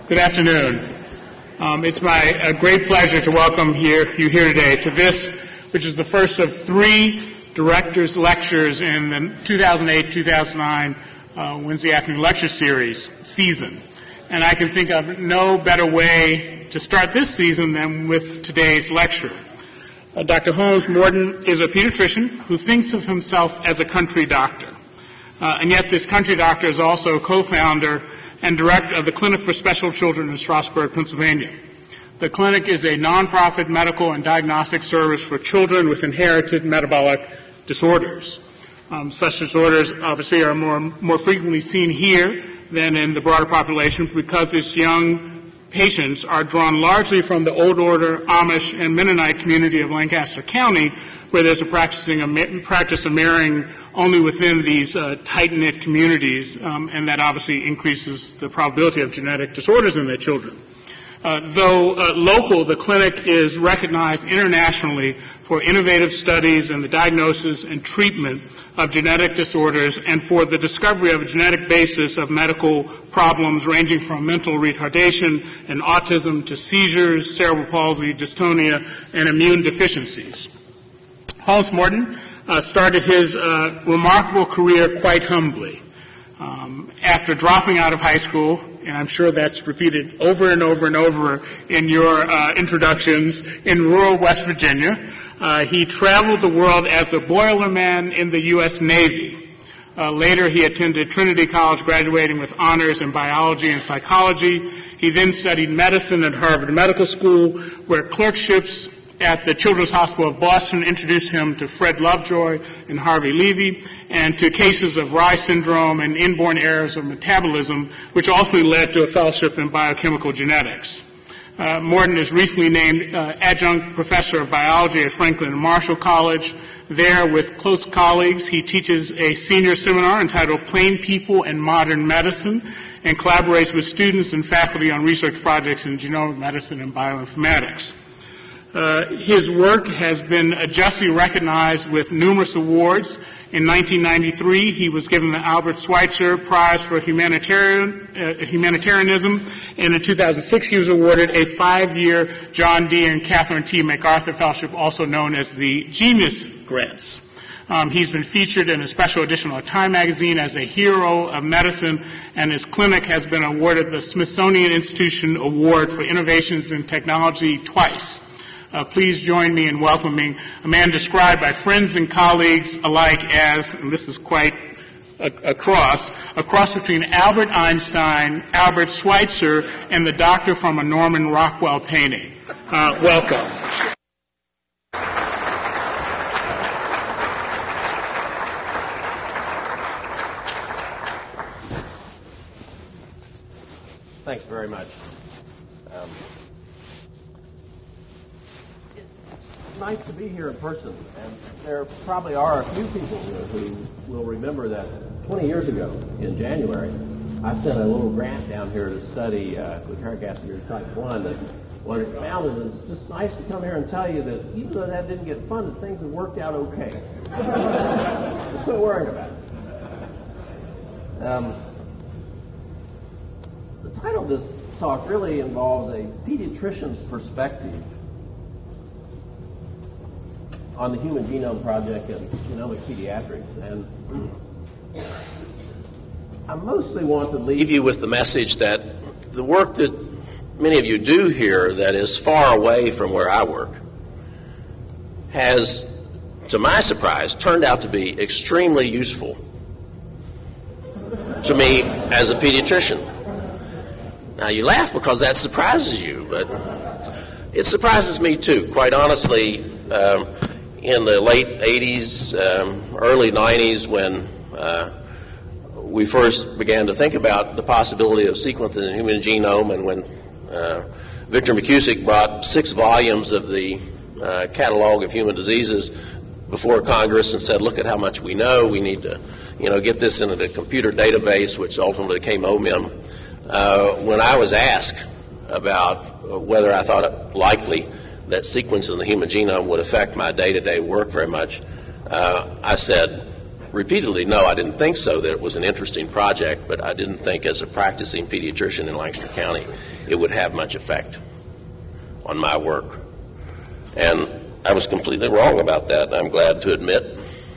Good afternoon. It's my great pleasure to welcome you here today to this, which is the first of 3 directors' lectures in the 2008-2009 Wednesday afternoon lecture series season. And I can think of no better way to start this season than with today's lecture. Dr. Holmes Morton is a pediatrician who thinks of himself as a country doctor. And yet this country doctor is also co-founder and director of the Clinic for Special Children in Strasburg, Pennsylvania. The clinic is a nonprofit medical and diagnostic service for children with inherited metabolic disorders. Such disorders obviously are more frequently seen here than in the broader population because its young patients are drawn largely from the Old Order, Amish, and Mennonite community of Lancaster County, where there's a practice of marrying only within these tight-knit communities, and that obviously increases the probability of genetic disorders in their children. Though local, the clinic is recognized internationally for innovative studies in the diagnosis and treatment of genetic disorders and for the discovery of a genetic basis of medical problems ranging from mental retardation and autism to seizures, cerebral palsy, dystonia, and immune deficiencies. Holmes Morton started his remarkable career quite humbly. After dropping out of high school, and I'm sure that's repeated over and over and over in your introductions, in rural West Virginia, he traveled the world as a boilerman in the U.S. Navy. Later, he attended Trinity College, graduating with honors in biology and psychology. He then studied medicine at Harvard Medical School, where clerkships at the Children's Hospital of Boston introduced him to Fred Lovejoy and Harvey Levy, and to cases of Reye syndrome and inborn errors of metabolism, which ultimately led to a fellowship in biochemical genetics. Morton is recently named adjunct professor of biology at Franklin and Marshall College. There, with close colleagues, he teaches a senior seminar entitled Plain People and Modern Medicine, and collaborates with students and faculty on research projects in genomic medicine and bioinformatics. His work has been justly recognized with numerous awards. In 1993, he was given the Albert Schweitzer Prize for Humanitarianism, and in 2006, he was awarded a 5-year John D. and Catherine T. MacArthur Fellowship, also known as the Genius Grants. He's been featured in a special edition of Time magazine as a hero of medicine, and his clinic has been awarded the Smithsonian Institution Award for Innovations in Technology twice. Please join me in welcoming a man described by friends and colleagues alike as, and this is quite a cross between Albert Einstein, Albert Schweitzer, and the doctor from a Norman Rockwell painting. Welcome. Thanks very much. Nice to be here in person, and there probably are a few people here who will remember that 20 years ago in January, I sent a little grant down here to study glutaric acid urine type 1, and what it found is it's just nice to come here and tell you that even though that didn't get funded, things have worked out okay. Quit worrying about it. The title of this talk really involves a pediatrician's perspective on the Human Genome Project and genomic pediatrics. And I mostly want to leave you with the message that the work that many of you do here that is far away from where I work has, to my surprise, turned out to be extremely useful to me as a pediatrician. Now, you laugh because that surprises you, but it surprises me too, quite honestly. In the late 80s, early 90s, when we first began to think about the possibility of sequencing the human genome, and when Victor McKusick brought 6 volumes of the Catalog of Human Diseases before Congress and said, look at how much we know, we need to get this into the computer database, which ultimately became OMIM. When I was asked about whether I thought it likely that sequencing the human genome would affect my day-to-day work very much, I said repeatedly, no, I didn't think so, that it was an interesting project, but I didn't think as a practicing pediatrician in Lancaster County it would have much effect on my work. And I was completely wrong about that, I'm glad to admit.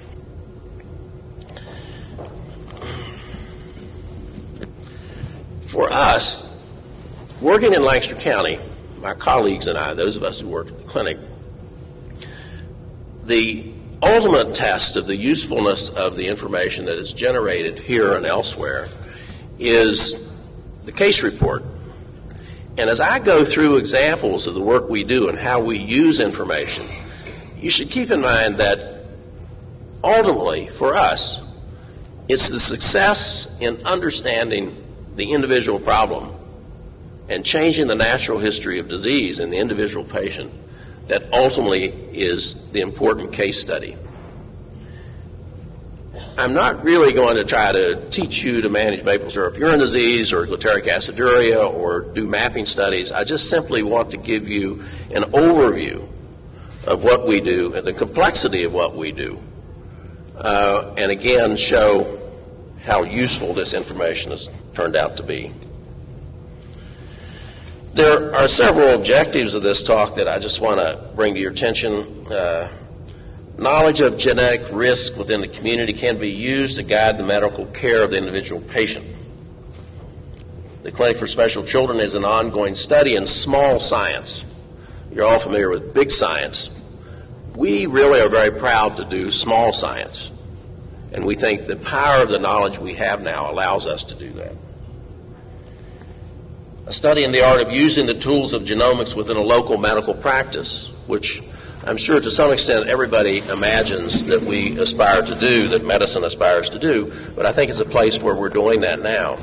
For us, working in Lancaster County, my colleagues and I, those of us who work at the clinic, the ultimate test of the usefulness of the information that is generated here and elsewhere is the case report. And as I go through examples of the work we do and how we use information, you should keep in mind that ultimately, for us, it's the success in understanding the individual problem and changing the natural history of disease in the individual patient that ultimately is the important case study. I'm not really going to try to teach you to manage maple syrup urine disease or glutaric aciduria or do mapping studies. I just simply want to give you an overview of what we do and the complexity of what we do, and again show how useful this information has turned out to be. There are several objectives of this talk that I just want to bring to your attention. Knowledge of genetic risk within the community can be used to guide the medical care of the individual patient. The Clinic for Special Children is an ongoing study in small science. You're all familiar with big science. We really are very proud to do small science, and we think the power of the knowledge we have now allows us to do that. A study in the art of using the tools of genomics within a local medical practice, which I'm sure to some extent everybody imagines that we aspire to do, that medicine aspires to do, but I think it's a place where we're doing that now.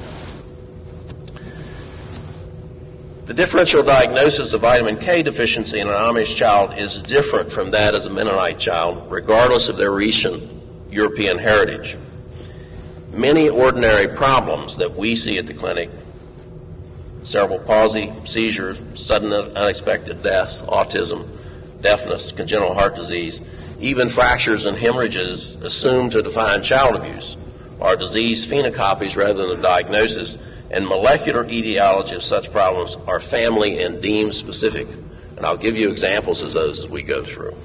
The differential diagnosis of vitamin K deficiency in an Amish child is different from that of a Mennonite child, regardless of their recent European heritage. Many ordinary problems that we see at the clinic, cerebral palsy, seizures, sudden unexpected death, autism, deafness, congenital heart disease, even fractures and hemorrhages assumed to define child abuse, are disease phenocopies rather than a diagnosis, and molecular etiology of such problems are family and deemed specific. And I'll give you examples of those as we go through.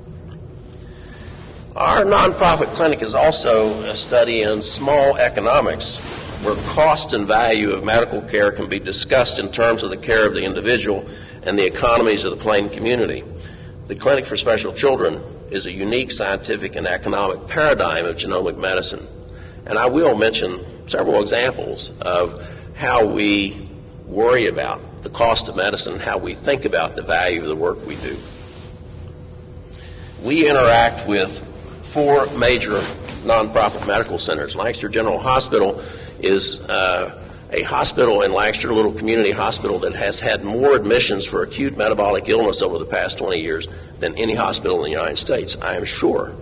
Our nonprofit clinic is also a study in small economics, where cost and value of medical care can be discussed in terms of the care of the individual and the economies of the plain community. The Clinic for Special Children is a unique scientific and economic paradigm of genomic medicine. And I will mention several examples of how we worry about the cost of medicine, how we think about the value of the work we do. We interact with 4 major nonprofit medical centers. Lancaster General Hospital is a hospital in Lancaster, a little community hospital that has had more admissions for acute metabolic illness over the past 20 years than any hospital in the United States, I am sure.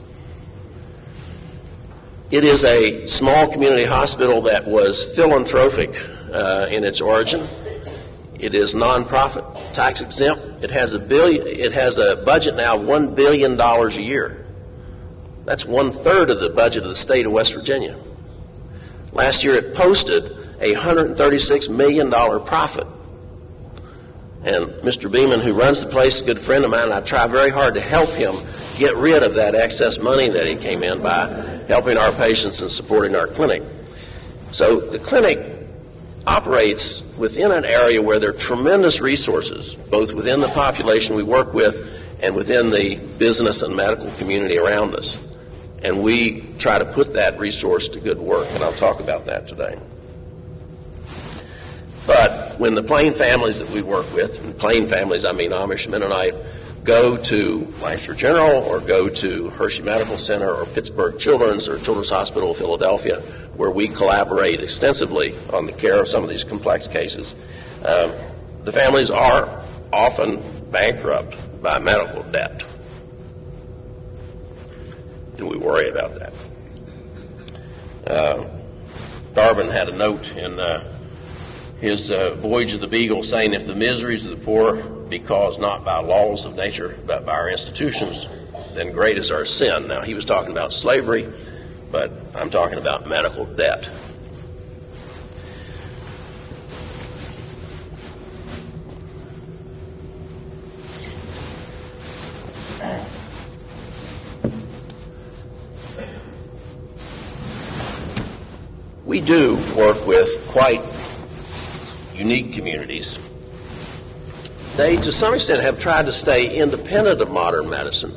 It is a small community hospital that was philanthropic in its origin. It is nonprofit, tax exempt. It has a budget now of $1 billion a year. That's 1/3 of the budget of the state of West Virginia. Last year it posted a $136 million profit. And Mr. Beeman, who runs the place, is a good friend of mine, and I try very hard to help him get rid of that excess money that he came in by helping our patients and supporting our clinic. So the clinic operates within an area where there are tremendous resources, both within the population we work with and within the business and medical community around us. And we try to put that resource to good work, and I'll talk about that today. But when the plain families that we work with, and plain families I mean Amish, Mennonite, go to Lancaster General or go to Hershey Medical Center or Pittsburgh Children's or Children's Hospital of Philadelphia, where we collaborate extensively on the care of some of these complex cases, the families are often bankrupt by medical debt. And we worry about that. Darwin had a note in his Voyage of the Beagle saying, if the miseries of the poor be caused not by laws of nature but by our institutions, then great is our sin. Now, he was talking about slavery, but I'm talking about medical debt. we do work with quite unique communities. They, to some extent, have tried to stay independent of modern medicine.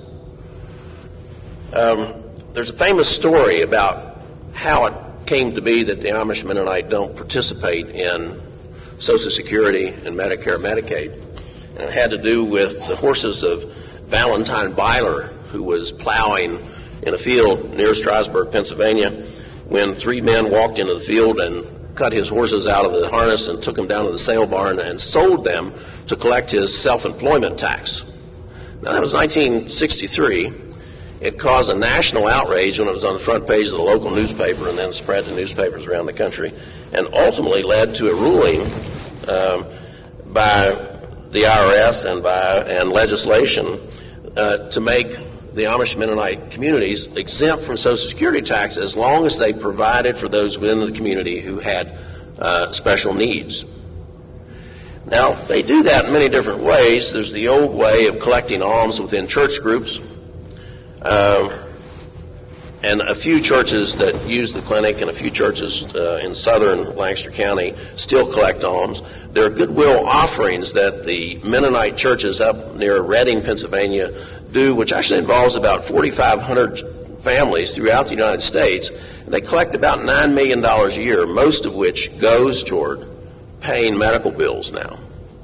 There's a famous story about how it came to be that the Amish Mennonite don't participate in Social Security and Medicare, Medicaid. And it had to do with the horses of Valentine Byler, who was plowing in a field near Strasburg, Pennsylvania, when three men walked into the field and cut his horses out of the harness and took them down to the sale barn and sold them to collect his self-employment tax. Now, that was 1963. It caused a national outrage when it was on the front page of the local newspaper and then spread to newspapers around the country, and ultimately led to a ruling by the IRS and legislation to make the Amish Mennonite communities exempt from Social Security tax as long as they provided for those within the community who had special needs. Now, they do that in many different ways. There's the old way of collecting alms within church groups. And a few churches that use the clinic and a few churches in southern Lancaster County still collect alms. There are goodwill offerings that the Mennonite churches up near Reading, Pennsylvania do, which actually involves about 4,500 families throughout the United States. They collect about $9 million a year, most of which goes toward paying medical bills now.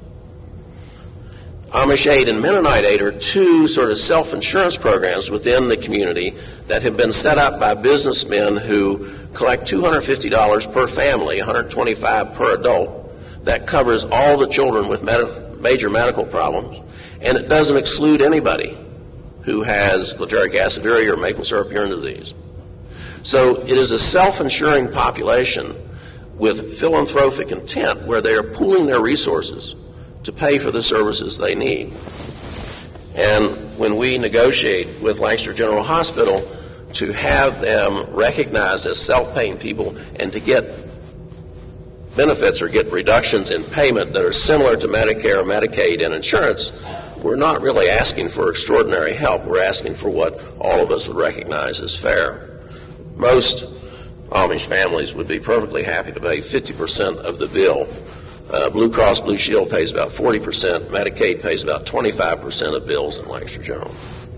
Amish Aid and Mennonite Aid are two sort of self-insurance programs within the community that have been set up by businessmen who collect $250 per family, $125 per adult. That covers all the children with major medical problems, and it doesn't exclude anybody who has glutaric aciduria or maple syrup urine disease. So it is a self-insuring population with philanthropic intent where they are pooling their resources to pay for the services they need. And when we negotiate with Lancaster General Hospital to have them recognized as self-paying people and to get benefits or get reductions in payment that are similar to Medicare, Medicaid, and insurance, we're not really asking for extraordinary help. We're asking for what all of us would recognize as fair. Most Amish families would be perfectly happy to pay 50% of the bill. Blue Cross Blue Shield pays about 40%. Medicaid pays about 25% of bills in Lancaster General.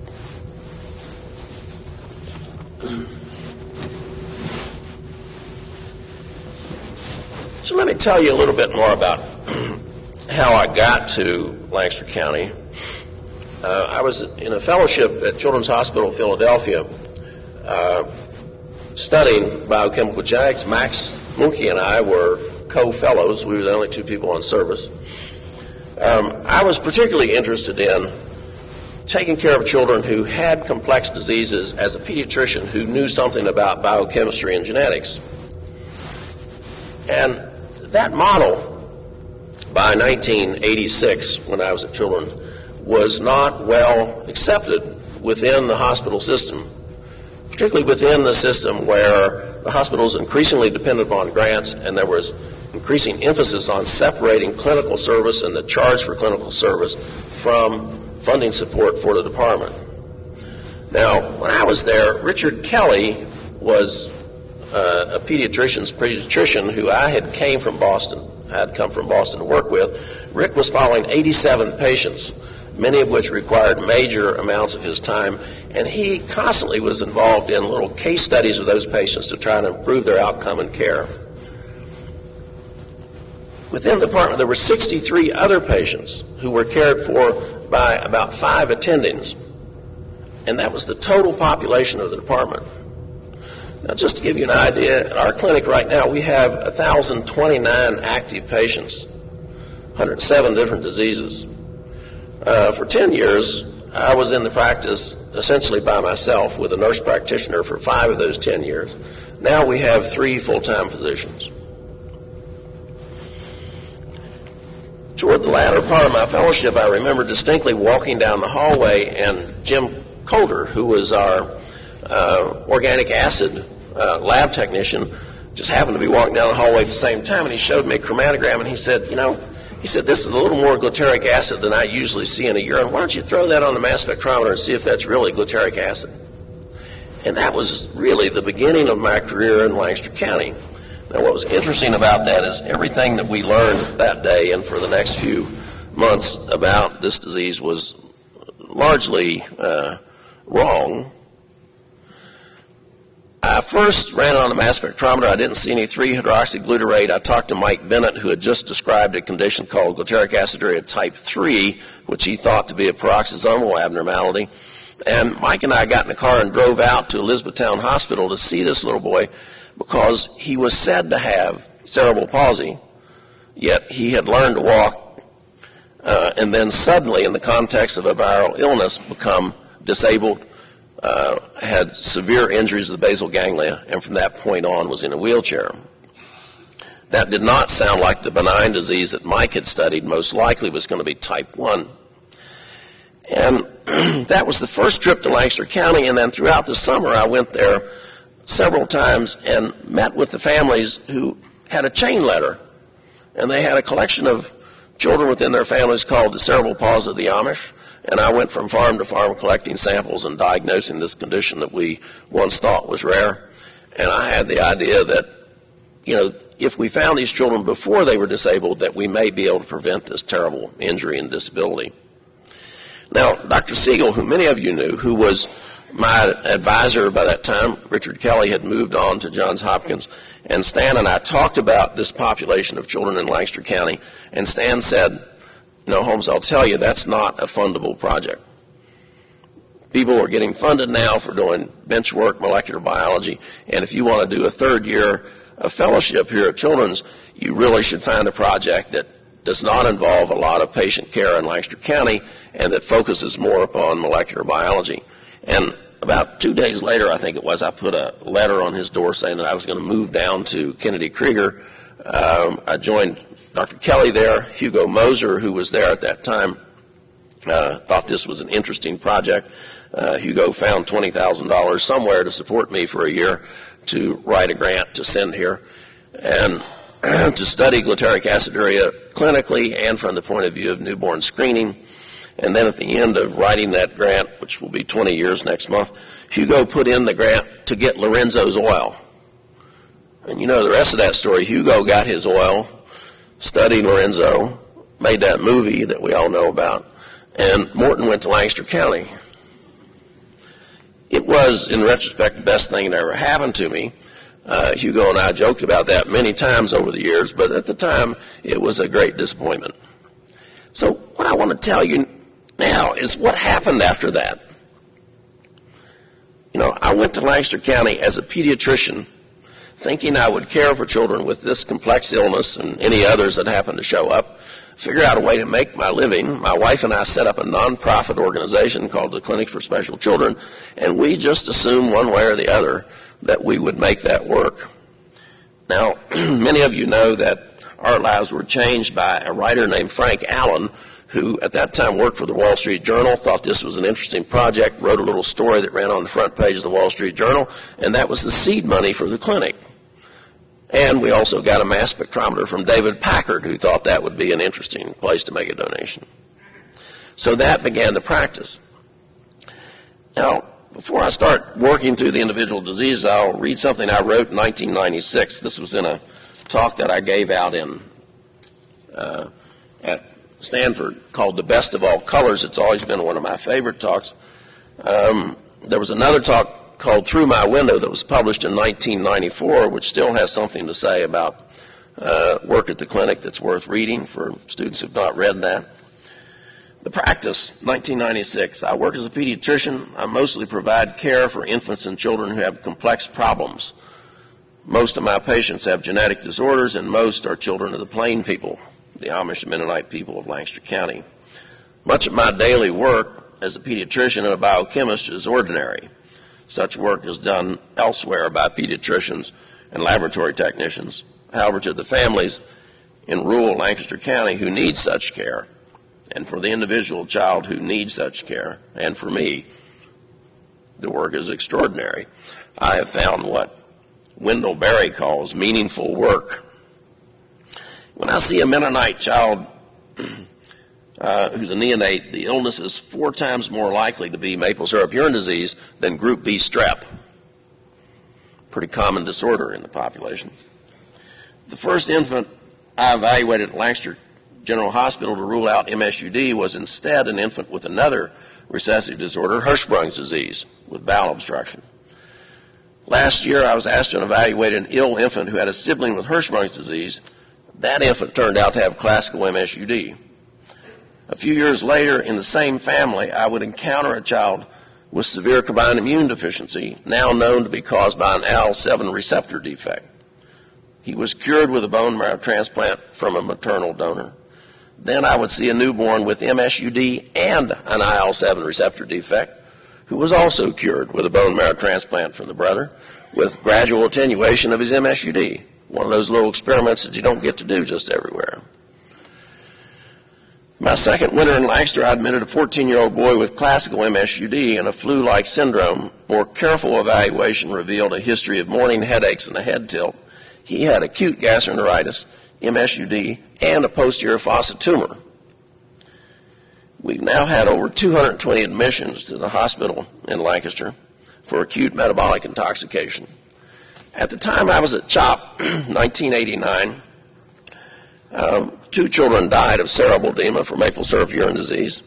So let me tell you a little bit more about how I got to Lancaster County. I was in a fellowship at Children's Hospital of Philadelphia studying biochemical genetics. Max Munke and I were co-fellows. We were the only two people on service. I was particularly interested in taking care of children who had complex diseases as a pediatrician who knew something about biochemistry and genetics. And that model, by 1986, when I was at Children, was not well accepted within the hospital system, particularly within the system where the hospital is increasingly dependent upon grants, and there was increasing emphasis on separating clinical service and the charge for clinical service from funding support for the department. Now, when I was there, Richard Kelly was a pediatrician who I had come from Boston to work with. Rick was following 87 patients, many of which required major amounts of his time, and he constantly was involved in little case studies of those patients to try to improve their outcome and care. Within the department, there were 63 other patients who were cared for by about 5 attendings, and that was the total population of the department. Now, just to give you an idea, at our clinic right now, we have 1,029 active patients, 107 different diseases. For 10 years, I was in the practice essentially by myself with a nurse practitioner for 5 of those 10 years. Now we have 3 full-time physicians. Toward the latter part of my fellowship, I remember distinctly walking down the hallway, and Jim Coulter, who was our organic acid lab technician, just happened to be walking down the hallway at the same time, and he showed me a chromatogram, and he said, this is a little more glutaric acid than I usually see in a urine. Why don't you throw that on the mass spectrometer and see if that's really glutaric acid? And that was really the beginning of my career in Lancaster County. Now, what was interesting about that is everything that we learned that day and for the next few months about this disease was largely wrong. I first ran it on the mass spectrometer. I didn't see any 3-hydroxyglutarate. I talked to Mike Bennett, who had just described a condition called glutaric aciduria type 3, which he thought to be a peroxisomal abnormality. And Mike and I got in the car and drove out to Elizabethtown Hospital to see this little boy because he was said to have cerebral palsy, yet he had learned to walk and then suddenly, in the context of a viral illness, become disabled, had severe injuries of the basal ganglia, and from that point on was in a wheelchair. That did not sound like the benign disease that Mike had studied. Most likely was going to be type 1. And that was the first trip to Lancaster County, and then throughout the summer I went there several times and met with the families who had a chain letter. And they had a collection of children within their families called the cerebral palsy of the Amish. And I went from farm to farm collecting samples and diagnosing this condition that we once thought was rare. And I had the idea that, if we found these children before they were disabled, that we may be able to prevent this terrible injury and disability. Now, Dr. Siegel, who many of you knew, who was my advisor by that time, Richard Kelly had moved on to Johns Hopkins, and Stan and I talked about this population of children in Lancaster County, and Stan said, Holmes, I'll tell you, that's not a fundable project. People are getting funded now for doing bench work, molecular biology, and if you want to do a third year of fellowship here at Children's, you really should find a project that does not involve a lot of patient care in Lancaster County and that focuses more upon molecular biology. And about 2 days later, I think it was, I put a letter on his door saying that I was going to move down to Kennedy Krieger. I joined Dr. Kelly there. Hugo Moser, who was there at that time, thought this was an interesting project. Hugo found $20,000 somewhere to support me for a year to write a grant to send here and to study glutaric aciduria clinically and from the point of view of newborn screening. And then at the end of writing that grant, which will be 20 years next month, Hugo put in the grant to get Lorenzo's oil. And the rest of that story. Hugo got his oil, studied Lorenzo, made that movie that we all know about, and Morton went to Lancaster County. It was, in retrospect, the best thing that ever happened to me. Hugo and I joked about that many times over the years, but at the time, it was a great disappointment. So what I want to tell you now is what happened after that. I went to Lancaster County as a pediatrician thinking I would care for children with this complex illness and any others that happened to show up, figure out a way to make my living. My wife and I set up a nonprofit organization called the Clinic for Special Children, and we just assumed one way or the other that we would make that work. Now, many of you know that our lives were changed by a writer named Frank Allen, who at that time worked for the Wall Street Journal, thought this was an interesting project, wrote a little story that ran on the front page of the Wall Street Journal, and that was the seed money for the clinic. And we also got a mass spectrometer from David Packard, who thought that would be an interesting place to make a donation. So that began the practice. Now, before I start working through the individual diseases, I'll read something I wrote in 1996. This was in a talk that I gave out at Stanford called The Best of All Colors. It's always been one of my favorite talks. There was another talk called Through My Window that was published in 1994, which still has something to say about work at the clinic that's worth reading for students who have not read that. The practice, 1996. I work as a pediatrician. I mostly provide care for infants and children who have complex problems. Most of my patients have genetic disorders, and most are children of the Plain people, the Amish and Mennonite people of Lancaster County. Much of my daily work as a pediatrician and a biochemist is ordinary. Such work is done elsewhere by pediatricians and laboratory technicians. However, to the families in rural Lancaster County who need such care, and for the individual child who needs such care, and for me, the work is extraordinary. I have found what Wendell Berry calls meaningful work. When I see a Mennonite child who's a neonate, the illness is 4 times more likely to be maple syrup urine disease than group B strep. Pretty common disorder in the population. The first infant I evaluated at Lancaster General Hospital to rule out MSUD was instead an infant with another recessive disorder, Hirschsprung's disease, with bowel obstruction. Last year, I was asked to evaluate an ill infant who had a sibling with Hirschsprung's disease. That infant turned out to have classical MSUD. A few years later, in the same family, I would encounter a child with severe combined immune deficiency, now known to be caused by an IL-7 receptor defect. He was cured with a bone marrow transplant from a maternal donor. Then I would see a newborn with MSUD and an IL-7 receptor defect who was also cured with a bone marrow transplant from the brother with gradual attenuation of his MSUD, one of those little experiments that you don't get to do just everywhere. My second winter in Lancaster, I admitted a 14-year-old boy with classical MSUD and a flu-like syndrome. More careful evaluation revealed a history of morning headaches and a head tilt. He had acute gastroenteritis, MSUD, and a posterior fossa tumor. We've now had over 220 admissions to the hospital in Lancaster for acute metabolic intoxication. At the time I was at CHOP, 1989, 2 children died of cerebral edema from maple syrup urine disease.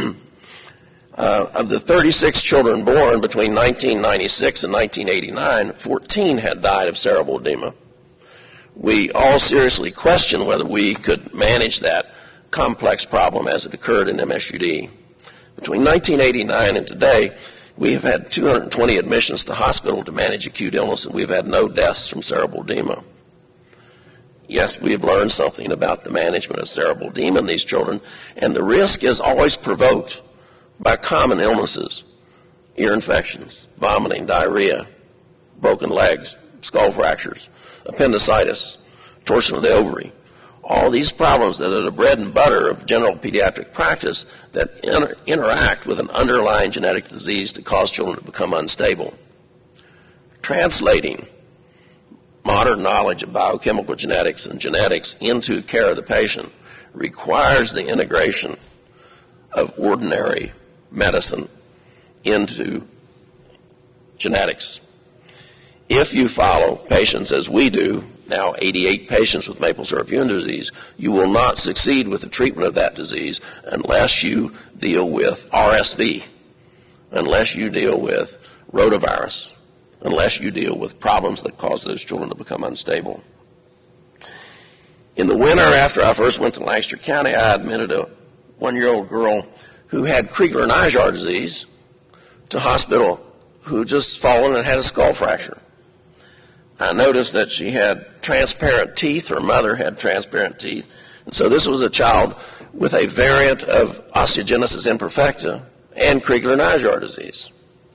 Of the 36 children born between 1996 and 1989, 14 had died of cerebral edema. We all seriously questioned whether we could manage that complex problem as it occurred in MSUD. Between 1989 and today, we have had 220 admissions to hospital to manage acute illness, and we've had no deaths from cerebral edema. Yes, we have learned something about the management of cerebral edema in these children, and the risk is always provoked by common illnesses, ear infections, vomiting, diarrhea, broken legs, skull fractures, appendicitis, torsion of the ovary. All these problems that are the bread and butter of general pediatric practice that interact with an underlying genetic disease to cause children to become unstable. Translating modern knowledge of biochemical genetics and genetics into care of the patient requires the integration of ordinary medicine into genetics. If you follow patients as we do, now 88 patients with maple syrup urine disease, you will not succeed with the treatment of that disease unless you deal with RSV, unless you deal with rotavirus, unless you deal with problems that cause those children to become unstable. In the winter after I first went to Lancaster County, I admitted a 1-year-old girl who had Krieger-Najjar disease to hospital who just fallen and had a skull fracture. I noticed that she had transparent teeth. Her mother had transparent teeth. And so this was a child with a variant of osteogenesis imperfecta and Krieger-Najjar disease.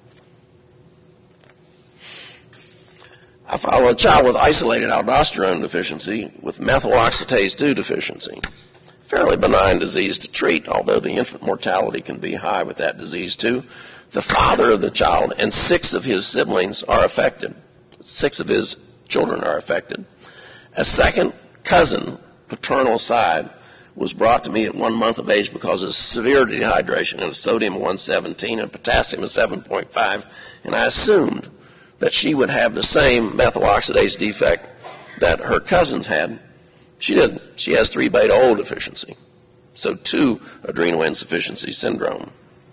I followed a child with isolated aldosterone deficiency with methyl oxidase 2 deficiency. Fairly benign disease to treat, although the infant mortality can be high with that disease too. The father of the child and 6 of his siblings are affected. 6 of his children are affected. A second cousin, paternal side, was brought to me at 1 month of age because of severe dehydration and a sodium of 117 and potassium of 7.5, and I assumed that she would have the same methyl oxidase defect that her cousins had. She didn't. She has 3-beta-O deficiency, so 2 adrenal insufficiency syndrome,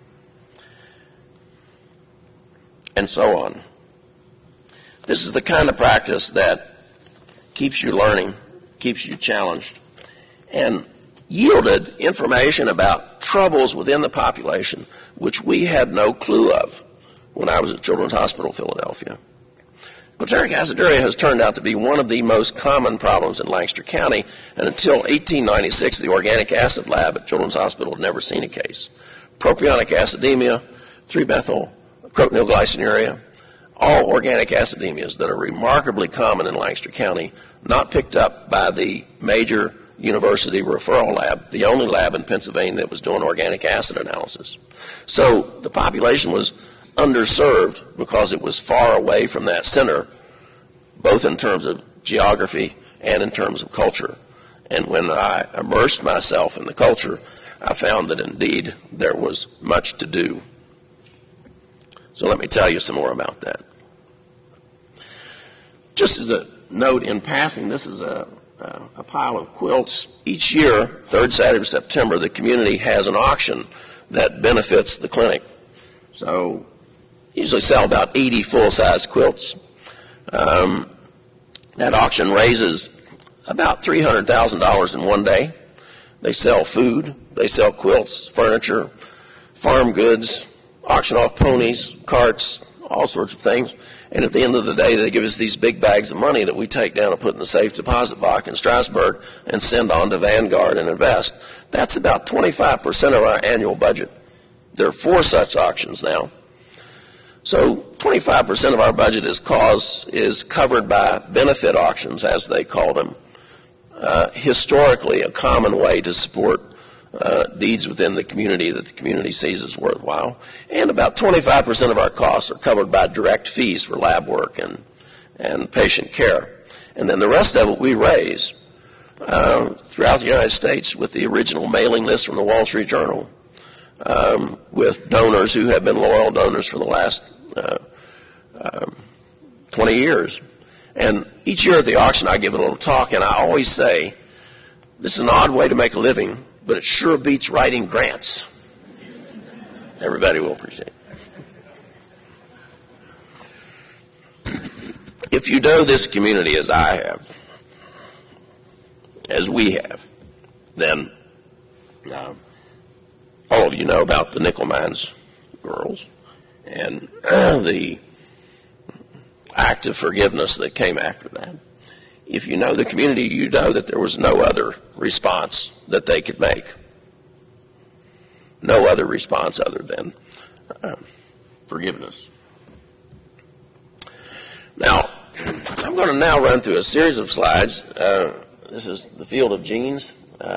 and so on. This is the kind of practice that keeps you learning, keeps you challenged, and yielded information about troubles within the population which we had no clue of when I was at Children's Hospital Philadelphia. Butyric aciduria has turned out to be one of the most common problems in Lancaster County, and until 1896, the organic acid lab at Children's Hospital had never seen a case. Propionic acidemia, 3-methylcrotonylglycinuria, all organic acidemias that are remarkably common in Lancaster County, not picked up by the major university referral lab, the only lab in Pennsylvania that was doing organic acid analysis. So the population was underserved because it was far away from that center, both in terms of geography and in terms of culture. And when I immersed myself in the culture, I found that indeed there was much to do. So let me tell you some more about that. Just as a note in passing, this is a pile of quilts. Each year, third Saturday of September, the community has an auction that benefits the clinic. So usually sell about 80 full-size quilts. That auction raises about $300,000 in one day. They sell food, they sell quilts, furniture, farm goods, auction off ponies, carts, all sorts of things. And at the end of the day, they give us these big bags of money that we take down and put in the safe deposit box in Strasburg and send on to Vanguard and invest. That's about 25% of our annual budget. There are 4 such auctions now. So 25% of our budget is covered by benefit auctions, as they call them. Historically, a common way to support needs within the community that the community sees as worthwhile. And about 25% of our costs are covered by direct fees for lab work and patient care. And then the rest of it we raise throughout the United States with the original mailing list from the Wall Street Journal, with donors who have been loyal donors for the last 20 years. And each year at the auction I give a little talk, and I always say, this is an odd way to make a living, but it sure beats writing grants. Everybody will appreciate it. If you know this community as I have, as we have, then all of you know about the Nickel Mines girls and the act of forgiveness that came after that. If you know the community, you know that there was no other response that they could make. No other response other than forgiveness. Now, I'm going to now run through a series of slides. This is the field of genes.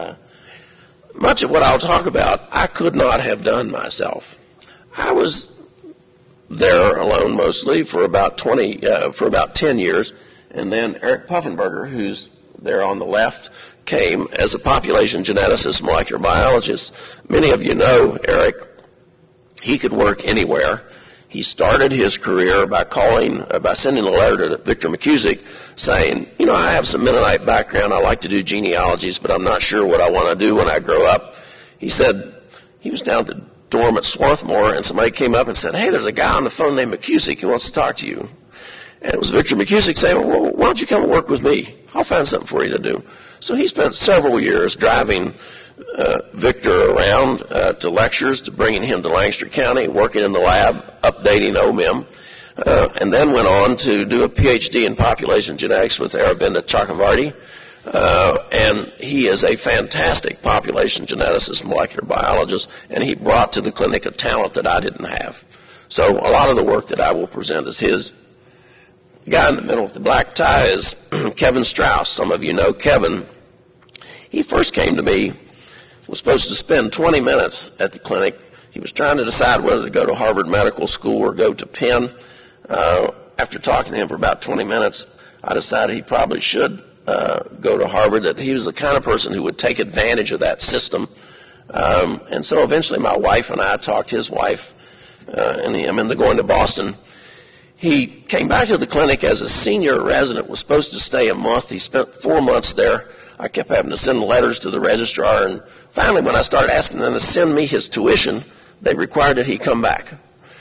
Much of what I'll talk about, I could not have done myself. I was there alone mostly for about 10 years. And then Eric Puffenberger, who's there on the left, came as a population geneticist, molecular biologist. Many of you know Eric. He could work anywhere. He started his career by sending a letter to Victor McCusick saying, you know, I have some Mennonite background. I like to do genealogies, but I'm not sure what I want to do when I grow up. He said he was down at the dorm at Swarthmore, and somebody came up and said, hey, there's a guy on the phone named McCusick who wants to talk to you. And it was Victor McCusick saying, well, why don't you come and work with me? I'll find something for you to do. So he spent several years driving Victor around to lectures, to bringing him to Lancaster County, working in the lab, updating OMIM, and then went on to do a PhD in population genetics with Aravinda Chakravarty. And he is a fantastic population geneticist, molecular biologist, and he brought to the clinic a talent that I didn't have. So a lot of the work that I will present is his. The guy in the middle with the black tie is Kevin Strauss. Some of you know Kevin. He first came to me, was supposed to spend 20 minutes at the clinic. He was trying to decide whether to go to Harvard Medical School or go to Penn. After talking to him for about 20 minutes, I decided he probably should go to Harvard, that he was the kind of person who would take advantage of that system. And so eventually my wife and I talked his wife and him into going to Boston. He came back to the clinic as a senior resident, was supposed to stay a month. He spent 4 months there. I kept having to send letters to the registrar, and finally when I started asking them to send me his tuition, they required that he come back.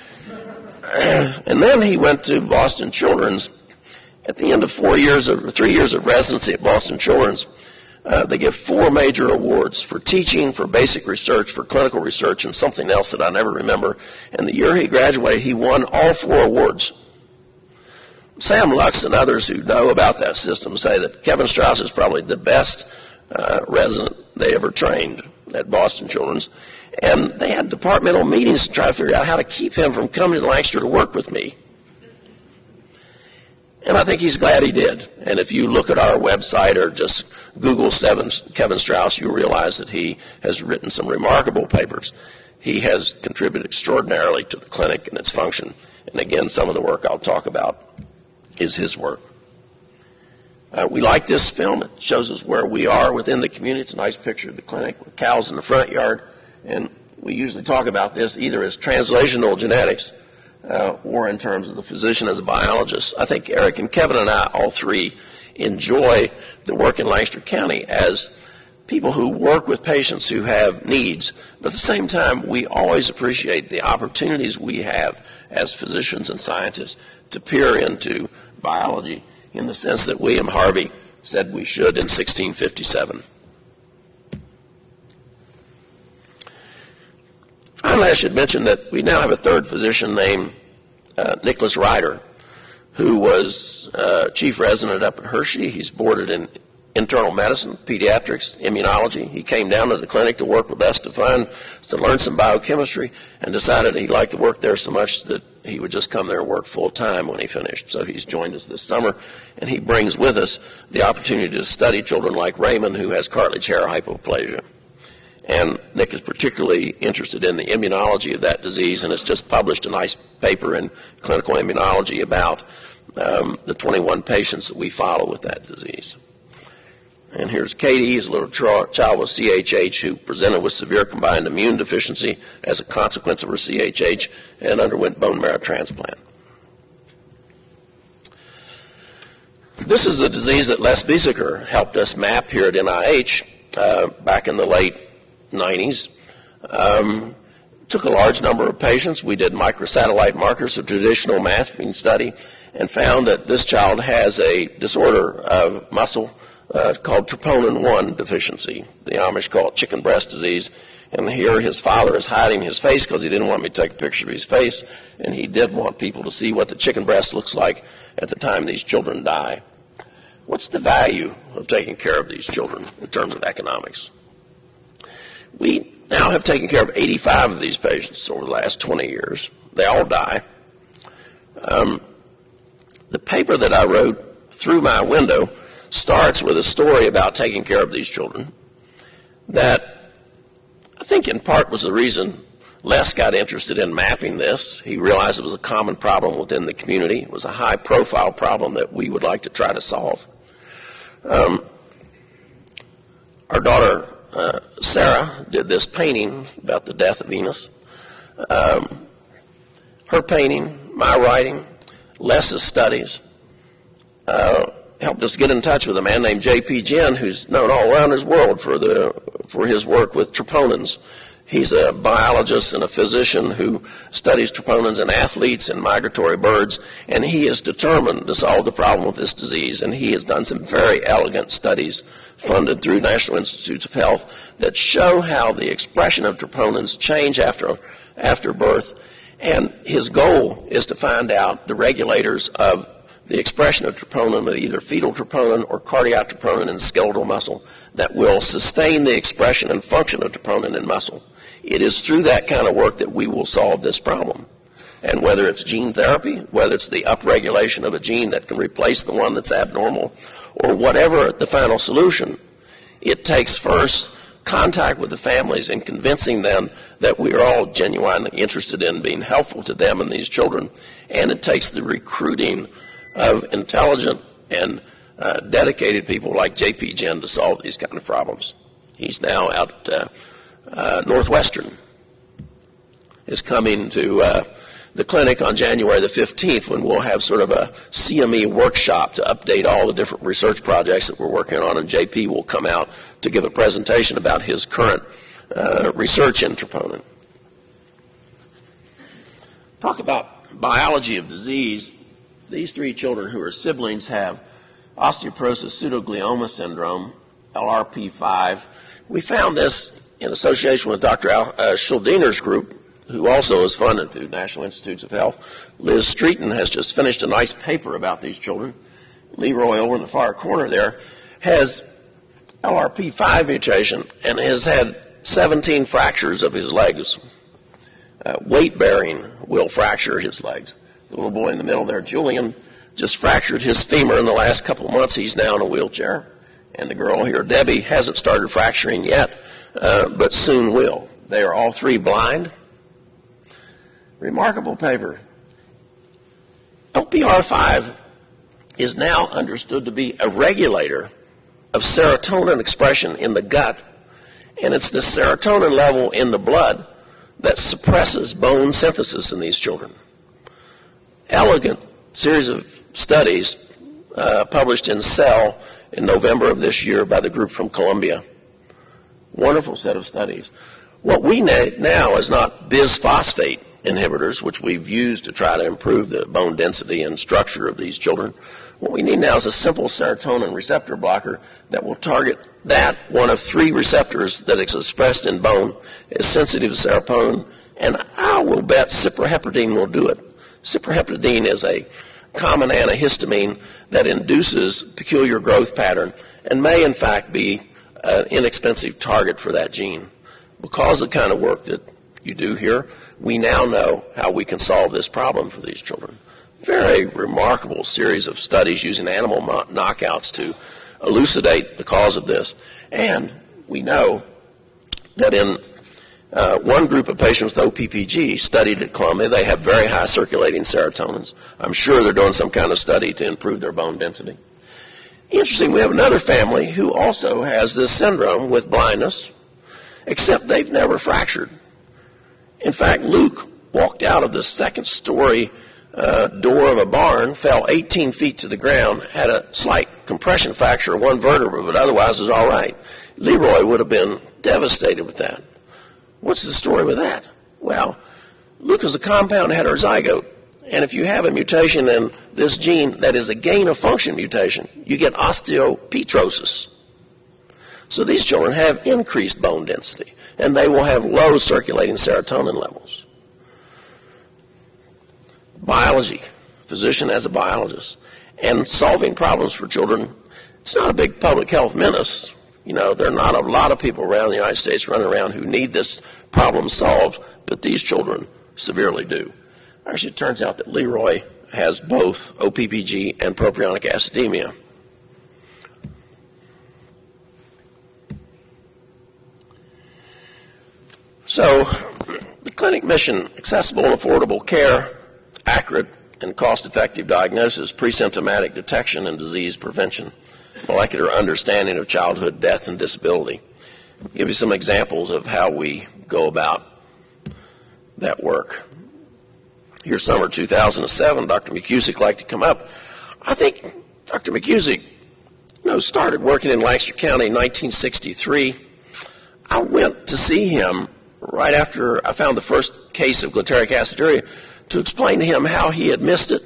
And then he went to Boston Children's. At the end of 3 years of residency at Boston Children's, they give 4 major awards for teaching, for basic research, for clinical research, and something else that I never remember. And the year he graduated, he won all 4 awards. Sam Lux and others who know about that system say that Kevin Strauss is probably the best resident they ever trained at Boston Children's. And they had departmental meetings to try to figure out how to keep him from coming to Lancaster to work with me. And I think he's glad he did. And if you look at our website or just Google Kevin Strauss, you'll realize that he has written some remarkable papers. He has contributed extraordinarily to the clinic and its function. And again, some of the work I'll talk about is his work. We like this film. It shows us where we are within the community. It's a nice picture of the clinic with cows in the front yard. And we usually talk about this either as translational genetics or in terms of the physician as a biologist. I think Eric and Kevin and I, all three, enjoy the work in Lancaster County as people who work with patients who have needs, but at the same time, we always appreciate the opportunities we have as physicians and scientists to peer into biology in the sense that William Harvey said we should in 1657. Finally, I should mention that we now have a third physician named Nicholas Ryder, who was chief resident up at Hershey. He's boarded in internal medicine, pediatrics, immunology. He came down to the clinic to work with us to learn some biochemistry, and decided he liked to work there so much that he would just come there and work full time when he finished. So he's joined us this summer, and he brings with us the opportunity to study children like Raymond, who has cartilage hair hypoplasia. And Nick is particularly interested in the immunology of that disease, and has just published a nice paper in Clinical Immunology about the 21 patients that we follow with that disease. And here's Katie. He's a little child with CHH who presented with severe combined immune deficiency as a consequence of her CHH and underwent bone marrow transplant. This is a disease that Les Biesecker helped us map here at NIH back in the late 90s. Took a large number of patients. We did microsatellite markers of traditional mapping study and found that this child has a disorder of muscle called troponin 1 deficiency. The Amish call it chicken breast disease. And here his father is hiding his face because he didn't want me to take a picture of his face, and he did want people to see what the chicken breast looks like at the time these children die. What's the value of taking care of these children in terms of economics? We now have taken care of 85 of these patients over the last 20 years. They all die. The paper that I wrote, Through My Window, starts with a story about taking care of these children that I think in part was the reason Les got interested in mapping this. He realized it was a common problem within the community. It was a high-profile problem that we would like to try to solve. Our daughter, Sarah, did this painting about the death of Venus. Her painting, my writing, Les's studies, helped us get in touch with a man named J.P. Jen, who's known all around his world for his work with troponins. He's a biologist and a physician who studies troponins in athletes and migratory birds, and he is determined to solve the problem with this disease. And he has done some very elegant studies funded through National Institutes of Health that show how the expression of troponins change after birth. And his goal is to find out the regulators of the expression of troponin, of either fetal troponin or cardiac troponin in skeletal muscle, that will sustain the expression and function of troponin in muscle. It is through that kind of work that we will solve this problem. And whether it's gene therapy, whether it's the upregulation of a gene that can replace the one that's abnormal, or whatever the final solution, it takes first contact with the families and convincing them that we are all genuinely interested in being helpful to them and these children. And it takes the recruiting of intelligent and dedicated people like J.P. Jen to solve these kind of problems. He's now out at Northwestern, is coming to the clinic on January the 15th, when we'll have sort of a CME workshop to update all the different research projects that we're working on, and J.P. will come out to give a presentation about his current research in troponin. Talk about biology of disease. These three children who are siblings have osteoporosis pseudoglioma syndrome, LRP5. We found this in association with Dr. Schuldiner's group, who also is funded through National Institutes of Health. Liz Streeton has just finished a nice paper about these children. Leroy, over in the far corner there, has LRP5 mutation and has had 17 fractures of his legs. Weight bearing will fracture his legs. The little boy in the middle there, Julian, just fractured his femur in the last couple of months. He's now in a wheelchair. And the girl here, Debbie, hasn't started fracturing yet, but soon will. They are all three blind. Remarkable paper. LPR5 is now understood to be a regulator of serotonin expression in the gut, and it's the serotonin level in the blood that suppresses bone synthesis in these children. Elegant series of studies published in Cell in November of this year by the group from Columbia. Wonderful set of studies. What we need now is not bisphosphate inhibitors, which we've used to try to improve the bone density and structure of these children. What we need now is a simple serotonin receptor blocker that will target that one of 3 receptors that is expressed in bone, is sensitive to serotonin, and I will bet cipraheptidine will do it. Cipraheptidine is a common antihistamine that induces peculiar growth pattern and may in fact be an inexpensive target for that gene. Because of the kind of work that you do here, we now know how we can solve this problem for these children. Very remarkable series of studies using animal knockouts to elucidate the cause of this. And we know that in one group of patients with OPPG studied at Columbia, they have very high circulating serotonins. I'm sure they're doing some kind of study to improve their bone density. Interesting, we have another family who also has this syndrome with blindness, except they've never fractured. In fact, Luke walked out of the second-story door of a barn, fell 18 feet to the ground, had a slight compression fracture of one vertebra, but otherwise was all right. Leroy would have been devastated with that. What's the story with that? Well, Luke is a compound heterozygote, and if you have a mutation in this gene that is a gain-of-function mutation, you get osteopetrosis. So these children have increased bone density, and they will have low circulating serotonin levels. Biology, physician as a biologist, and solving problems for children, it's not a big public health menace. You know, there are not a lot of people around the United States running around who need this problem solved, but these children severely do. Actually, it turns out that Leroy has both OPPG and propionic acidemia. So, the clinic mission, accessible and affordable care, accurate and cost-effective diagnosis, pre-symptomatic detection and disease prevention, molecular understanding of childhood death and disability. I'll give you some examples of how we go about that work. Here's summer 2007. Dr. McKusick liked to come up. I think Dr. McKusick, started working in Lancaster County in 1963. I went to see him right after I found the first case of glutaric aciduria to explain to him how he had missed it.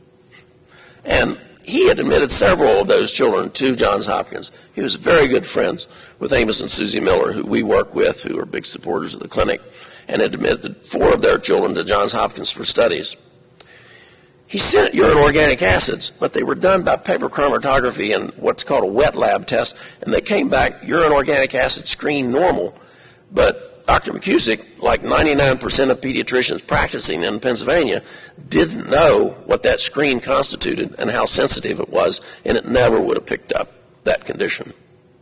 And he had admitted several of those children to Johns Hopkins. He was very good friends with Amos and Susie Miller, who we work with, who are big supporters of the clinic, and had admitted 4 of their children to Johns Hopkins for studies. He sent urine organic acids, but they were done by paper chromatography and what's called a wet lab test, and they came back urine organic acid screen normal. But Dr. McKusick, like 99% of pediatricians practicing in Pennsylvania, didn't know what that screen constituted and how sensitive it was, and it never would have picked up that condition.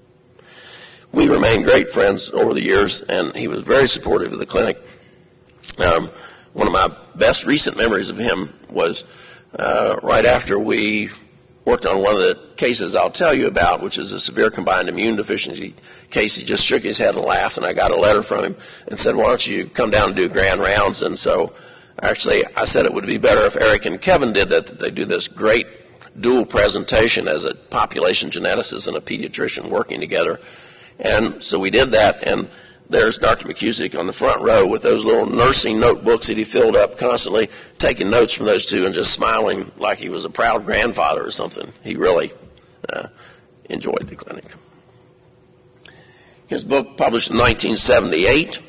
We remained great friends over the years, and he was very supportive of the clinic. One of my best recent memories of him was right after we worked on one of the cases I'll tell you about, which is a severe combined immune deficiency case. He just shook his head and laughed, and I got a letter from him and said, why don't you come down and do grand rounds? And so actually I said it would be better if Eric and Kevin did that they do this great dual presentation as a population geneticist and a pediatrician working together. And so we did that, and there's Dr. McKusick on the front row with those little nursing notebooks that he filled up constantly, taking notes from those two and just smiling like he was a proud grandfather or something. He really enjoyed the clinic. His book, published in 1978,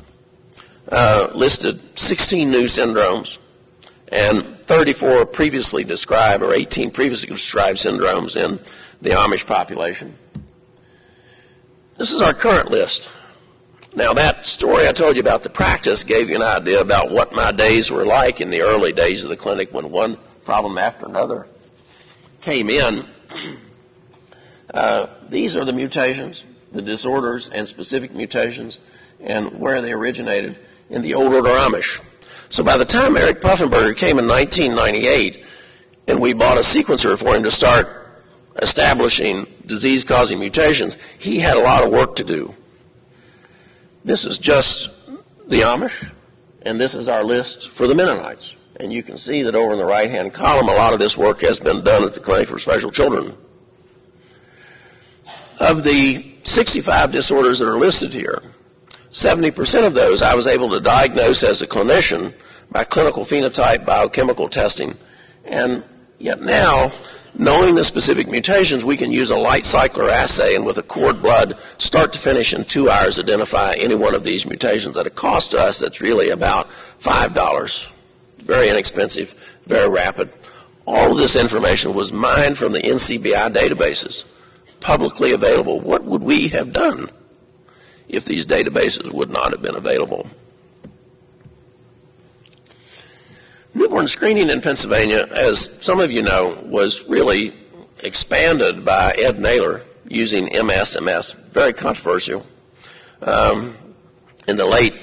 listed 16 new syndromes and 34 previously described, or 18 previously described syndromes in the Amish population. This is our current list. Now, that story I told you about the practice gave you an idea about what my days were like in the early days of the clinic when one problem after another came in. These are the mutations, the disorders and specific mutations, and where they originated in the old order Amish. So by the time Eric Puffenberger came in 1998 and we bought a sequencer for him to start establishing disease-causing mutations, he had a lot of work to do. This is just the Amish, and this is our list for the Mennonites. And you can see that over in the right-hand column, a lot of this work has been done at the Clinic for Special Children. Of the 65 disorders that are listed here, 70% of those I was able to diagnose as a clinician by clinical phenotype biochemical testing. And yet now, knowing the specific mutations, we can use a light cycler assay and with a cord blood, start to finish in 2 hours, identify any one of these mutations at a cost to us that's really about $5. Very inexpensive, very rapid. All of this information was mined from the NCBI databases, publicly available. What would we have done if these databases would not have been available? Newborn screening in Pennsylvania, as some of you know, was really expanded by Ed Naylor using MS, very controversial. In the late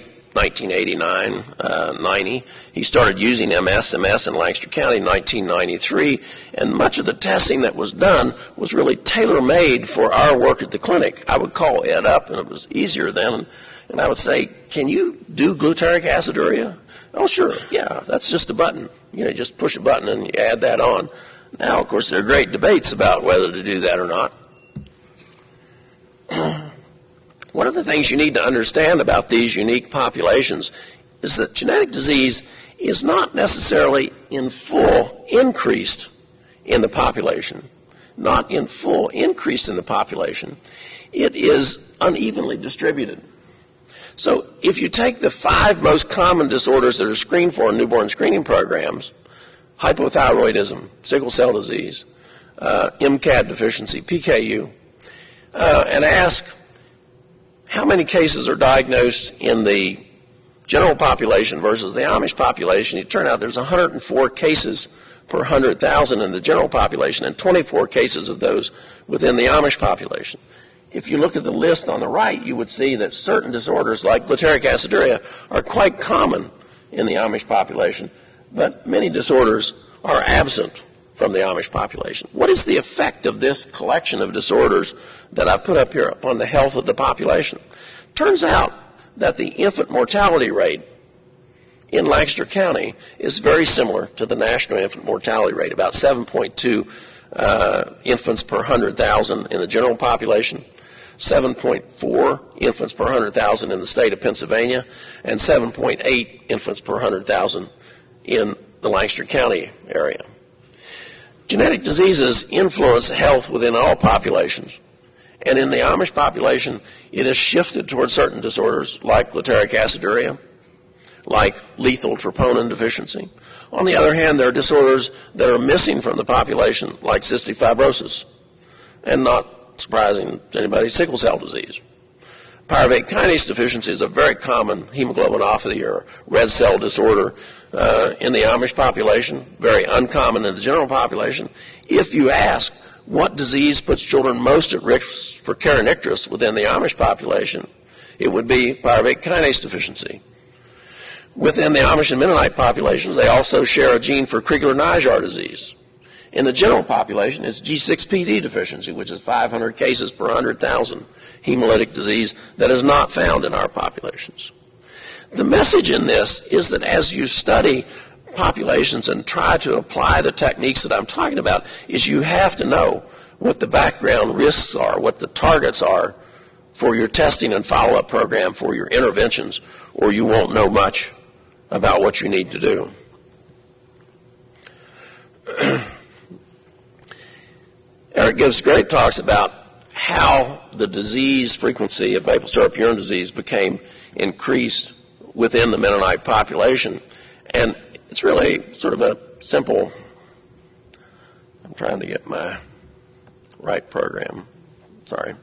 1989-90, he started using MS in Lancaster County in 1993, and much of the testing that was done was really tailor-made for our work at the clinic. I would call Ed up, and it was easier then, and I would say, can you do glutaric aciduria? Oh, sure, yeah, that's just a button. You know, just push a button and you add that on. Now, of course, there are great debates about whether to do that or not. One of the things you need to understand about these unique populations is that genetic disease is not necessarily in full increased in the population. Not in full increased in the population. It is unevenly distributed. So if you take the 5 most common disorders that are screened for in newborn screening programs, hypothyroidism, sickle cell disease, MCAD deficiency, PKU, and ask how many cases are diagnosed in the general population versus the Amish population, it turns out there's 104 cases per 100,000 in the general population and 24 cases of those within the Amish population. If you look at the list on the right, you would see that certain disorders like glutaric aciduria are quite common in the Amish population, but many disorders are absent from the Amish population. What is the effect of this collection of disorders that I've put up here upon the health of the population? Turns out that the infant mortality rate in Lancaster County is very similar to the national infant mortality rate, about 7.2 infants per 100,000 in the general population, 7.4 infants per 100,000 in the state of Pennsylvania, and 7.8 infants per 100,000 in the Lancaster County area. Genetic diseases influence health within all populations, and in the Amish population, it has shifted towards certain disorders like glutaric aciduria, like lethal troponin deficiency. On the other hand, there are disorders that are missing from the population, like cystic fibrosis, and not surprising to anybody, sickle cell disease. Pyruvate kinase deficiency is a very common hemoglobinopathy or red cell disorder in the Amish population, very uncommon in the general population. If you ask what disease puts children most at risk for kernicterus within the Amish population, it would be pyruvate kinase deficiency. Within the Amish and Mennonite populations, they also share a gene for Crigler-Najjar disease. In the general population, it's G6PD deficiency, which is 500 cases per 100,000 hemolytic disease that is not found in our populations. The message in this is that as you study populations and try to apply the techniques that I'm talking about, is you have to know what the background risks are, what the targets are for your testing and follow-up program, for your interventions, or you won't know much about what you need to do. Eric gives great talks about how the disease frequency of maple syrup urine disease became increased within the Mennonite population. And it's really sort of a simple, I'm trying to get my right program, sorry.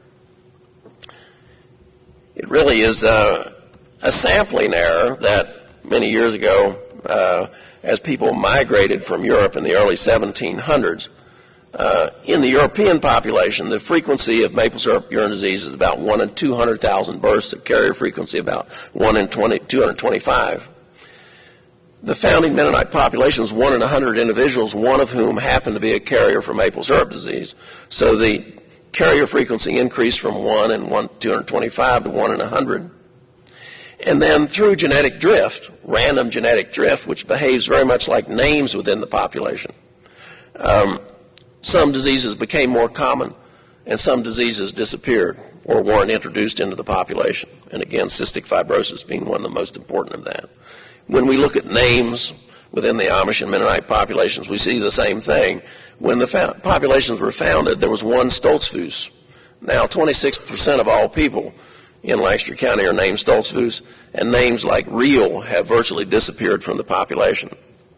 It really is a sampling error that many years ago, as people migrated from Europe in the early 1700s, in the European population, the frequency of maple syrup urine disease is about 1 in 200,000 births, the carrier frequency about 1 in 225. The founding Mennonite population was 1 in 100 individuals, one of whom happened to be a carrier for maple syrup disease. So the carrier frequency increased from 1 in 225 to 1 in 100. And then through genetic drift, random genetic drift, which behaves very much like names within the population, some diseases became more common and some diseases disappeared or weren't introduced into the population. And again, cystic fibrosis being one of the most important of that. When we look at names within the Amish and Mennonite populations, we see the same thing. When the populations were founded, there was one Stoltzfus. Now 26% of all people in Lancaster County are named Stoltzfus, and names like Real have virtually disappeared from the population.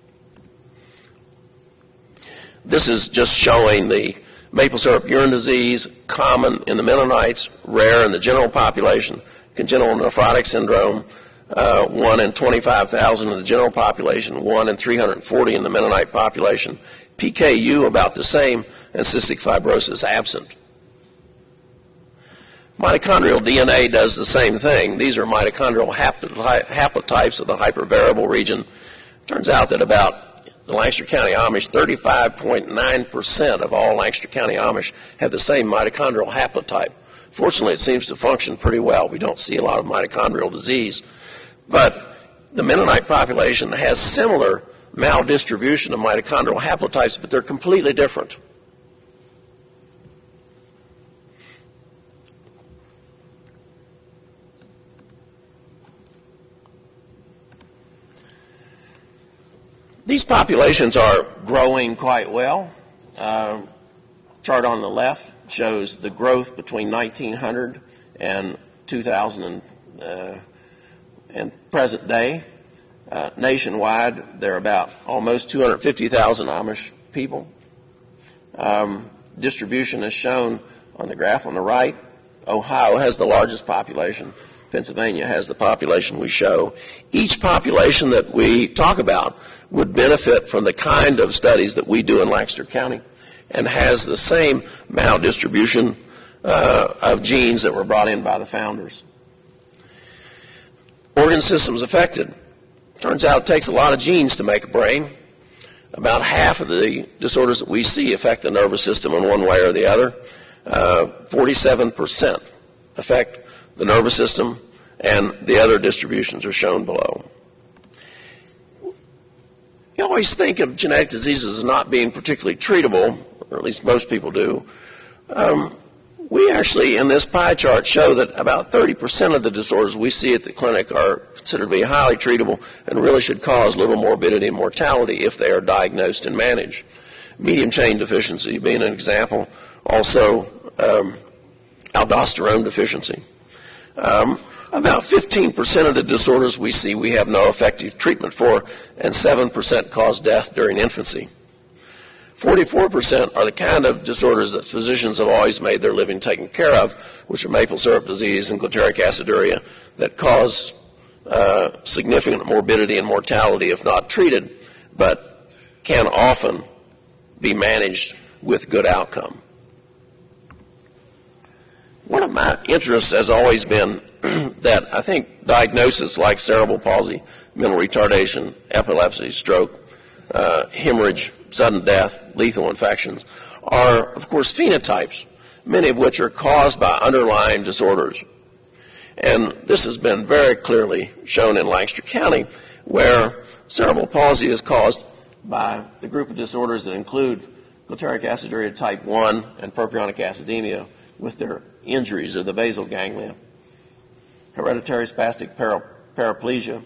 This is just showing the maple syrup urine disease, common in the Mennonites, rare in the general population, congenital nephrotic syndrome, 1 in 25,000 in the general population, 1 in 340 in the Mennonite population, PKU about the same, and cystic fibrosis absent. Mitochondrial DNA does the same thing. These are mitochondrial haplotypes of the hypervariable region. Turns out that about the Lancaster County Amish, 35.9% of all Lancaster County Amish have the same mitochondrial haplotype. Fortunately, it seems to function pretty well. We don't see a lot of mitochondrial disease. But the Mennonite population has similar maldistribution of mitochondrial haplotypes, but they're completely different. These populations are growing quite well. Chart on the left shows the growth between 1900 and 2000 and present day. Nationwide, there are about almost 250,000 Amish people. Distribution is shown on the graph on the right. Ohio has the largest population. Pennsylvania has the population we show. Each population that we talk about would benefit from the kind of studies that we do in Lancaster County and has the same maldistribution of genes that were brought in by the founders. Organ systems affected. Turns out it takes a lot of genes to make a brain. About half of the disorders that we see affect the nervous system in one way or the other. 47% affect the nervous system, and the other distributions are shown below. You always think of genetic diseases as not being particularly treatable, or at least most people do. We actually, in this pie chart, show that about 30% of the disorders we see at the clinic are considered to be highly treatable and really should cause little morbidity and mortality if they are diagnosed and managed. Medium chain deficiency being an example. Also, aldosterone deficiency. About 15% of the disorders we see we have no effective treatment for, and 7% cause death during infancy. 44% are the kind of disorders that physicians have always made their living taking care of, which are maple syrup disease and glutaric aciduria, that cause significant morbidity and mortality if not treated, but can often be managed with good outcome. One of my interests has always been that I think diagnosis like cerebral palsy, mental retardation, epilepsy, stroke, hemorrhage, sudden death, lethal infections are, of course, phenotypes, many of which are caused by underlying disorders. And this has been very clearly shown in Lancaster County, where cerebral palsy is caused by the group of disorders that include glutaric aciduria type 1 and propionic acidemia with their injuries of the basal ganglia, hereditary spastic paraplegia,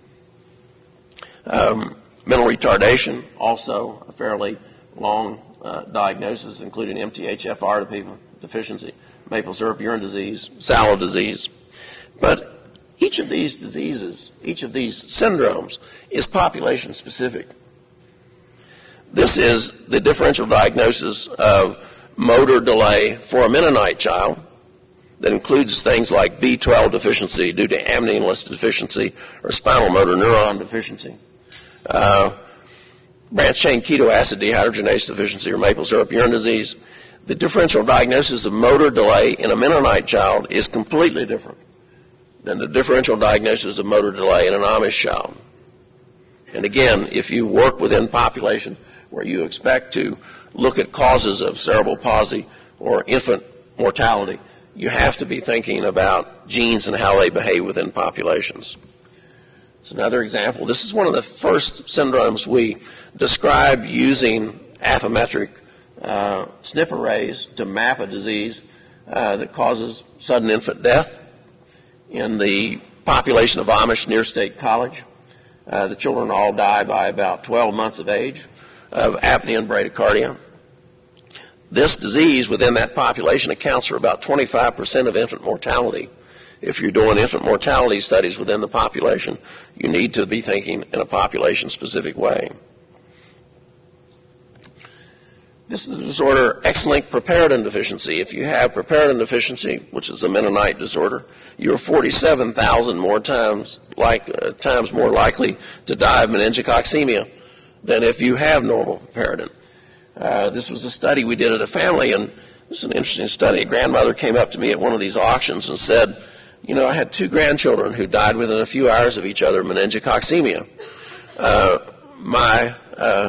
mental retardation, also a fairly long diagnosis, including MTHFR deficiency, maple syrup urine disease, sallow disease. But each of these diseases, each of these syndromes is population specific. This is the differential diagnosis of motor delay for a Mennonite child that includes things like B12 deficiency due to amninolus deficiency or spinal motor neuron deficiency. Branched-chain ketoacid dehydrogenase deficiency or maple syrup urine disease. The differential diagnosis of motor delay in a Mennonite child is completely different than the differential diagnosis of motor delay in an Amish child. And again, if you work within population where you expect to look at causes of cerebral palsy or infant mortality, you have to be thinking about genes and how they behave within populations. It's another example. This is one of the first syndromes we described using affymetric SNP arrays to map a disease that causes sudden infant death in the population of Amish near State College. The children all die by about 12 months of age of apnea and bradycardia. This disease within that population accounts for about 25% of infant mortality. If you're doing infant mortality studies within the population, you need to be thinking in a population-specific way. This is the disorder X-linked preparedin deficiency. If you have preparedin deficiency, which is a Mennonite disorder, you're 47,000 more times more likely to die of meningococcemia than if you have normal preparedin. This was a study we did at a family, and this is an interesting study. A grandmother came up to me at one of these auctions and said, you know, I had 2 grandchildren who died within a few hours of each other of meningococcemia. My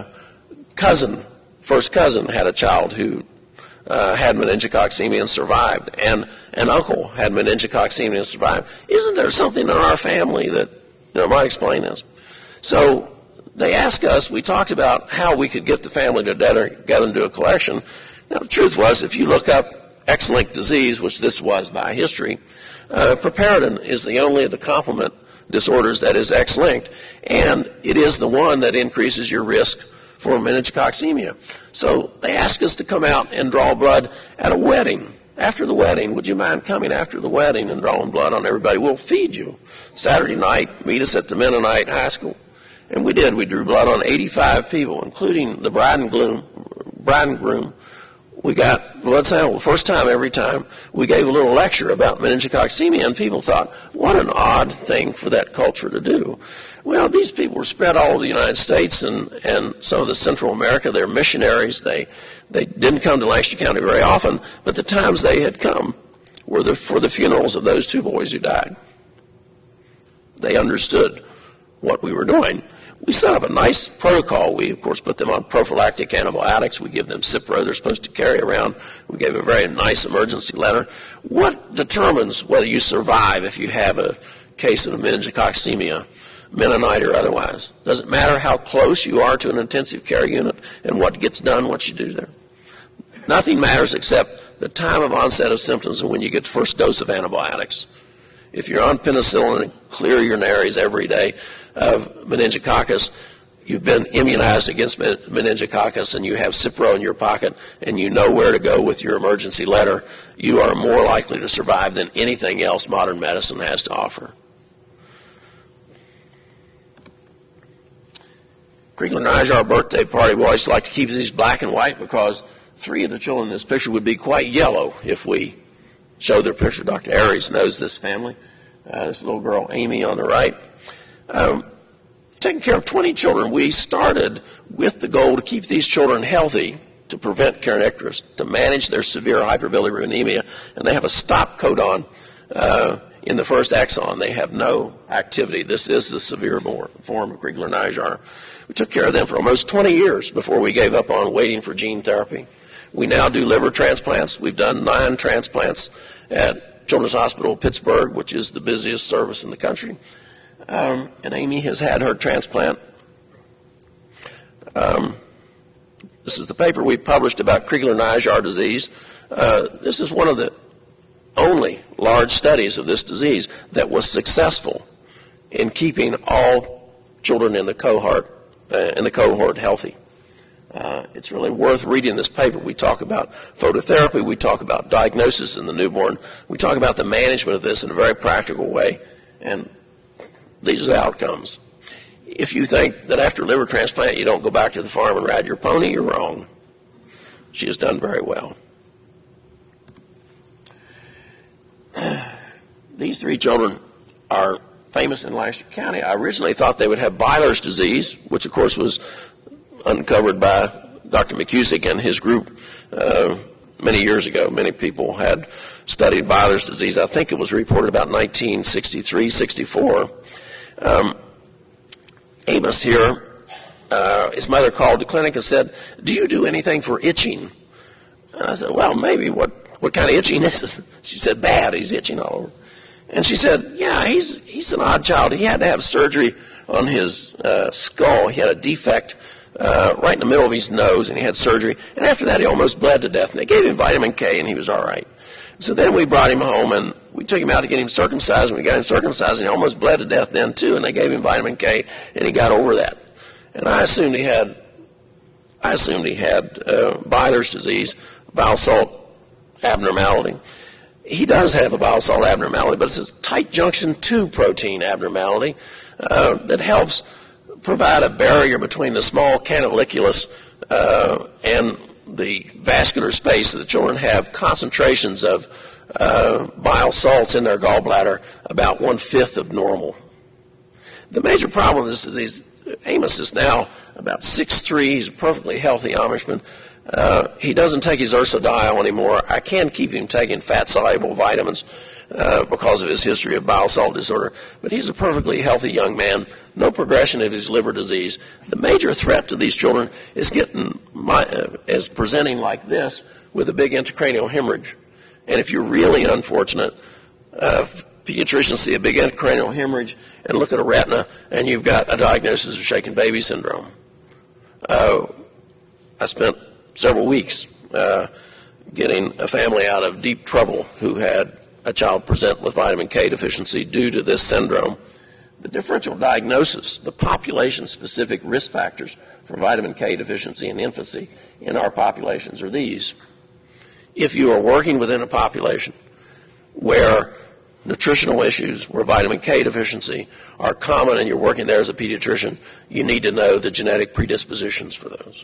first cousin had a child who had meningococcemia and survived, and an uncle had meningococcemia and survived. Isn't there something in our family that might explain this? So they asked us, we talked about how we could get the family together and do a collection. Now the truth was, if you look up X-linked disease, which this was by history, preparedin is the only of the complement disorders that is X-linked, and it is the one that increases your risk for meningococcemia. So they asked us to come out and draw blood at a wedding. After the wedding, would you mind coming after the wedding and drawing blood on everybody? We'll feed you. Saturday night, meet us at the Mennonite High School. And we did. We drew blood on 85 people, including the bride and groom. We got blood sample the first time every time. We gave a little lecture about meningococcemia, and people thought, what an odd thing for that culture to do. Well, these people were spread all over the United States and some of the Central America. They're missionaries. They didn't come to Lancaster County very often, but the times they had come were for the funerals of those 2 boys who died. They understood what we were doing. We set up a nice protocol. We, of course, put them on prophylactic antibiotics. We give them Cipro they're supposed to carry around. We gave a very nice emergency letter. What determines whether you survive if you have a case of meningococcemia, Mennonite or otherwise? Does it matter how close you are to an intensive care unit and what gets done, what you do there? Nothing matters except the time of onset of symptoms and when you get the first dose of antibiotics. If you're on penicillin and clear your nares every day of meningococcus, you've been immunized against meningococcus and you have Cipro in your pocket and you know where to go with your emergency letter, you are more likely to survive than anything else modern medicine has to offer. Kriegler-Nijjar birthday party, we always like to keep these black and white because 3 of the children in this picture would be quite yellow if we showed their picture. Dr. Aries knows this family. This little girl, Amy, on the right. Taking care of 20 children. We started with the goal to keep these children healthy, to prevent kernicterus, to manage their severe hyperbilirubinemia, and they have a stop codon in the first exon. They have no activity. This is the severe form of Kriegler-Nijjar. We took care of them for almost 20 years before we gave up on waiting for gene therapy. We now do liver transplants. We've done 9 transplants at Children's Hospital of Pittsburgh, which is the busiest service in the country. And Amy has had her transplant. This is the paper we published about Kriegler-Nijjar disease. This is one of the only large studies of this disease that was successful in keeping all children in the cohort healthy. It's really worth reading this paper. We talk about phototherapy. We talk about diagnosis in the newborn. We talk about the management of this in a very practical way. And these are the outcomes. If you think that after liver transplant you don't go back to the farm and ride your pony, you're wrong. She has done very well. These 3 children are famous in Lancaster County. I originally thought they would have Byler's disease, which of course was uncovered by Dr. McCusick and his group many years ago. Many people had studied Byler's disease. I think it was reported about 1963, 64. Amos here, his mother called the clinic and said, do you do anything for itching? And I said, well, maybe. What what kind of itching is it? She said, bad. He's itching all over. And she said, yeah, he's an odd child. He had to have surgery on his skull. He had a defect right in the middle of his nose, and he had surgery. And after that, he almost bled to death. And they gave him vitamin K, and he was all right. So then we brought him home, and we took him out to get him circumcised. And we got him circumcised, and he almost bled to death then, too. And they gave him vitamin K, and he got over that. And I assumed he had Byler's disease, bile salt abnormality. He does have a bile salt abnormality, but it's a tight junction 2 protein abnormality that helps provide a barrier between the small canaliculus and the vascular space, so the children have concentrations of bile salts in their gallbladder about 1/5 of normal. The major problem with this disease, Amos is now about 6'3". He's a perfectly healthy Amishman. He doesn't take his ursodiol anymore. I can keep him taking fat-soluble vitamins because of his history of bile salt disorder. But he's a perfectly healthy young man, no progression of his liver disease. The major threat to these children is presenting like this with a big intracranial hemorrhage. And if you're really unfortunate, pediatricians see a big intracranial hemorrhage and look at a retina, and you've got a diagnosis of shaken baby syndrome. I spent several weeks getting a family out of deep trouble who had a child present with vitamin K deficiency due to this syndrome. The differential diagnosis, the population-specific risk factors for vitamin K deficiency in infancy in our populations are these. If you are working within a population where nutritional issues, where vitamin K deficiency are common and you're working there as a pediatrician, you need to know the genetic predispositions for those.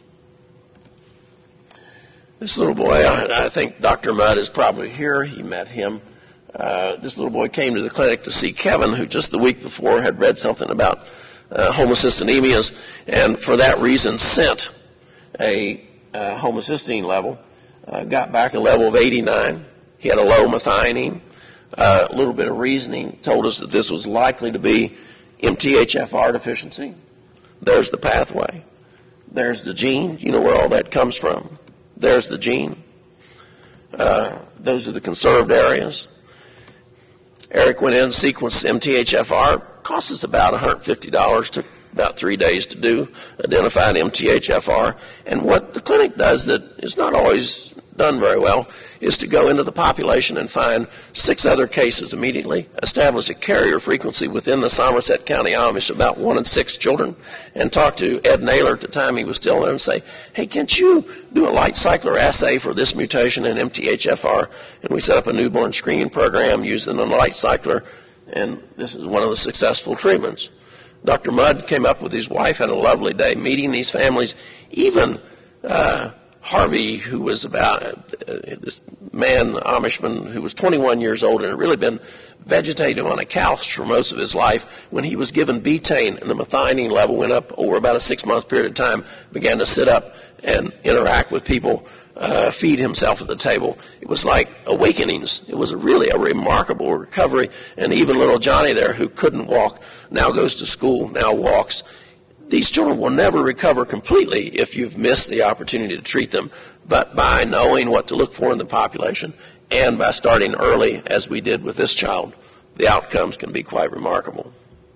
This little boy, I think Dr. Mudd is probably here. He met him. This little boy came to the clinic to see Kevin, who just the week before had read something about homocysteinemias, and for that reason sent a homocysteine level, got back a level of 89. He had a low methionine. A little bit of reasoning told us that this was likely to be MTHFR deficiency. There's the pathway. There's the gene. You know where all that comes from. There's the gene. Those are the conserved areas. Eric went in, sequenced MTHFR. Cost us about $150. Took about 3 days to do, identified MTHFR. And what the clinic does that is not always done very well is to go into the population and find 6 other cases immediately, establish a carrier frequency within the Somerset County Amish, about 1 in 6 children, and talk to Ed Naylor at the time he was still there and say, hey, can't you do a light cycler assay for this mutation in MTHFR? And we set up a newborn screening program using a light cycler, and this is one of the successful treatments. Dr. Mudd came up with his wife, had a lovely day meeting these families. Even Harvey, who was about this man, Amishman, who was 21 years old and had really been vegetative on a couch for most of his life, when he was given betaine and the methionine level went up over about a 6-month period of time, began to sit up and interact with people, feed himself at the table. It was like awakenings. It was really a remarkable recovery. And even little Johnny there, who couldn't walk, now goes to school, now walks. These children will never recover completely if you've missed the opportunity to treat them, but by knowing what to look for in the population and by starting early, as we did with this child, the outcomes can be quite remarkable.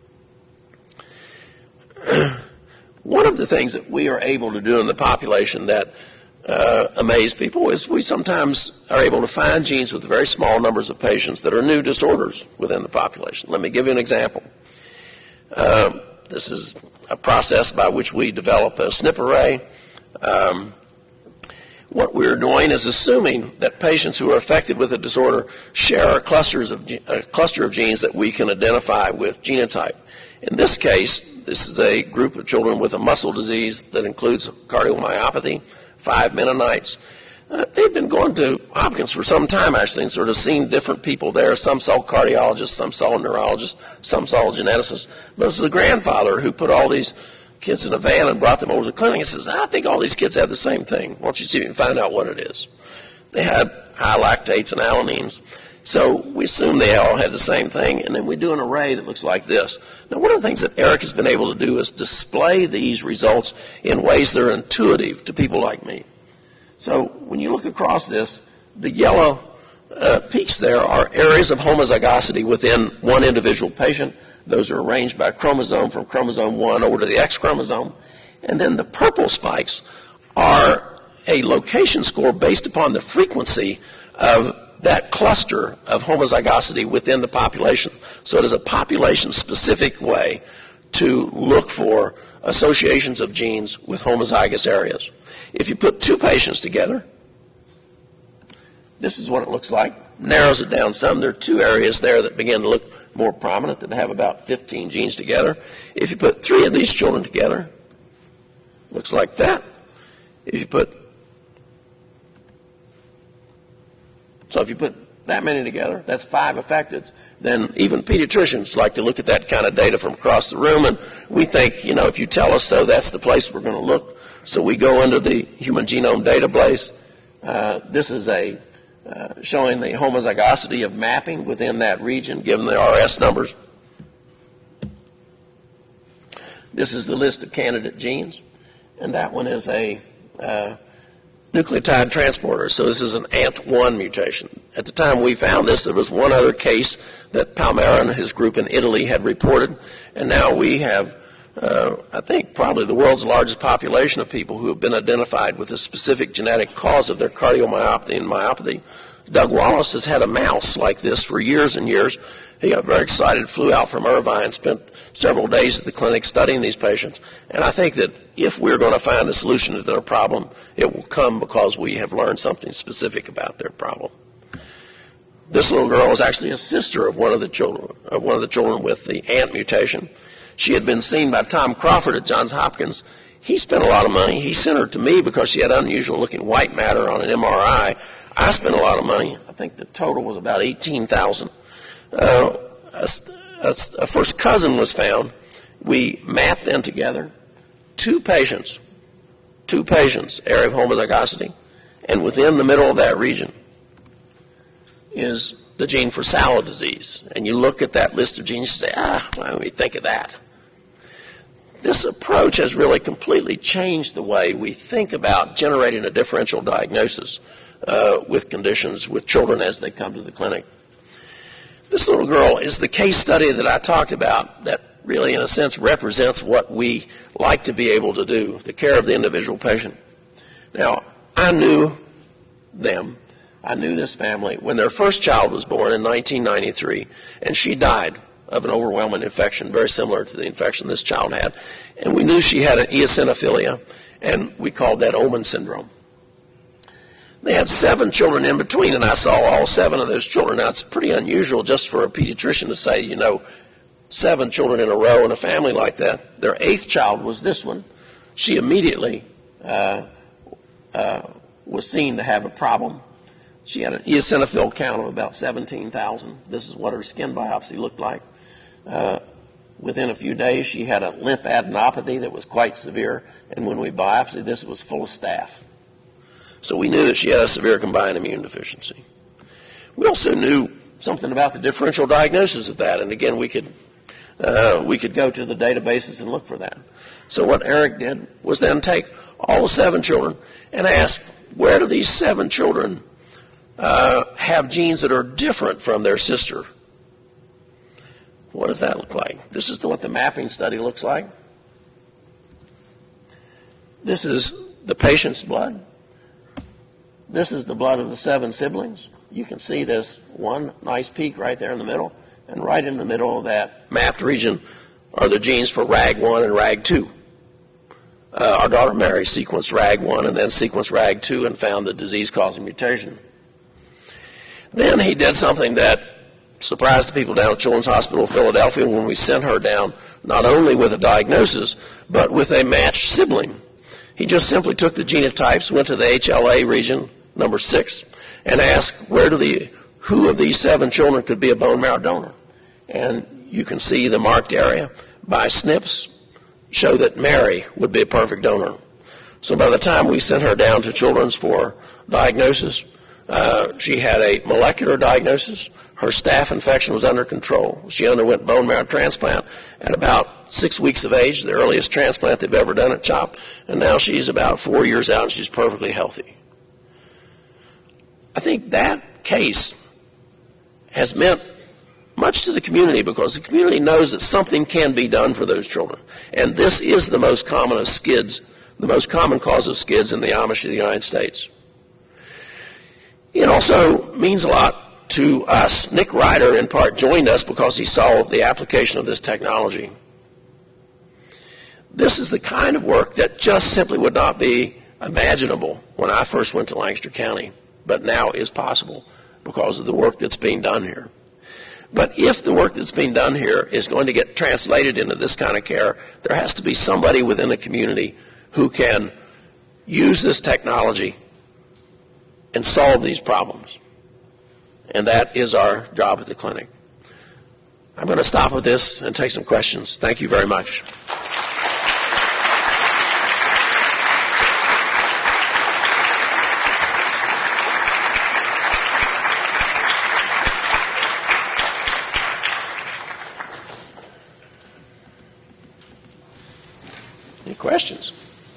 One of the things that we are able to do in the population that amaze people is we sometimes are able to find genes with very small numbers of patients that are new disorders within the population. Let me give you an example. This is a process by which we develop a SNP array. What we're doing is assuming that patients who are affected with a disorder share a cluster of genes that we can identify with genotype. In this case, this is a group of children with a muscle disease that includes cardiomyopathy, 5 Mennonites. They've been going to Hopkins for some time, actually, and sort of seen different people there. Some saw cardiologists, some saw neurologists, some saw geneticists. But it was the grandfather who put all these kids in a van and brought them over to the clinic and says, I think all these kids have the same thing. Why don't you see if you can find out what it is? They had high lactates and alanines. So we assume they all had the same thing, and then we do an array that looks like this. Now, one of the things that Eric has been able to do is display these results in ways that are intuitive to people like me. So when you look across this, The yellow peaks there are areas of homozygosity within one individual patient. Those are arranged by chromosome from chromosome 1 over to the X chromosome. And then the purple spikes are a location score based upon the frequency of that cluster of homozygosity within the population. So it is a population-specific way to look for associations of genes with homozygous areas. If you put two patients together, this is what it looks like. Narrows it down some. There are two areas there that begin to look more prominent, that have about 15 genes together. If you put three of these children together, looks like that. If you put that many together, that's 5 affected. Then even pediatricians like to look at that kind of data from across the room, and we think, if you tell us so, that's the place we're going to look. So we go into the Human Genome Database. This is showing the homozygosity of mapping within that region, given the RS numbers. This is the list of candidate genes, and that one is a nucleotide transporter. So this is an ANT1 mutation. At the time we found this, there was one other case that Palmera and his group in Italy had reported, and now we have, I think, probably the world's largest population of people who have been identified with a specific genetic cause of their cardiomyopathy and myopathy. Doug Wallace has had a mouse like this for years and years. He got very excited, flew out from Irvine, spent several days at the clinic studying these patients. And I think that if we're going to find a solution to their problem, it will come because we have learned something specific about their problem. This little girl is actually a sister of one of the children with the ANT mutation. She had been seen by Tom Crawford at Johns Hopkins. He spent a lot of money. He sent her to me because she had unusual looking white matter on an MRI. I spent a lot of money. I think the total was about $18,000. A first cousin was found. We mapped them together. Two patients, area of homozygosity, and within the middle of that region is the gene for Sallow disease. And you look at that list of genes and say, why don't we think of that? This approach has really completely changed the way we think about generating a differential diagnosis with conditions, with children as they come to the clinic. This little girl is the case study that I talked about that really, in a sense, represents what we like to be able to do, the care of the individual patient. Now, I knew them. I knew this family when their first child was born in 1993, and she died of an overwhelming infection, very similar to the infection this child had. And we knew she had an eosinophilia, and we called that Omen syndrome. They had 7 children in between, and I saw all 7 of those children. Now, it's pretty unusual just for a pediatrician to say, 7 children in a row in a family like that. Their 8th child was this one. She immediately was seen to have a problem. She had an eosinophil count of about 17,000. This is what her skin biopsy looked like. Within a few days, she had a lymphadenopathy that was quite severe, and when we biopsied, this was full of staph. So we knew that she had a severe combined immune deficiency. We also knew something about the differential diagnosis of that, and again, we could go to the databases and look for that. So what Eric did was then take all the 7 children and ask, where do these 7 children have genes that are different from their sister? What does that look like? This is what the mapping study looks like. This is the patient's blood. This is the blood of the 7 siblings. You can see this one nice peak right there in the middle, and right in the middle of that mapped region are the genes for RAG1 and RAG2. Our daughter Mary sequenced RAG1 and then sequenced RAG2 and found the disease-causing mutation. Then he did something that surprised the people down at Children's Hospital of Philadelphia when we sent her down, not only with a diagnosis, but with a matched sibling. He just simply took the genotypes, went to the HLA region, number 6, and asked who of these 7 children could be a bone marrow donor. And you can see the marked area by SNPs show that Mary would be a perfect donor. So by the time we sent her down to Children's for diagnosis, she had a molecular diagnosis. Her staph infection was under control. She underwent bone marrow transplant at about 6 weeks of age, the earliest transplant they've ever done at CHOP, and now she's about 4 years out and she's perfectly healthy. I think that case has meant much to the community because the community knows that something can be done for those children. And this is the most common of SCIDs, the most common cause of SCIDs in the Amish of the United States. It also means a lot to us. Nick Ryder, in part, joined us because he saw the application of this technology. This is the kind of work that just simply would not be imaginable when I first went to Lancaster County, but now is possible because of the work that's being done here. But if the work that's being done here is going to get translated into this kind of care, there has to be somebody within the community who can use this technology and solve these problems. And that is our job at the clinic. I'm going to stop with this and take some questions. Thank you very much. Questions?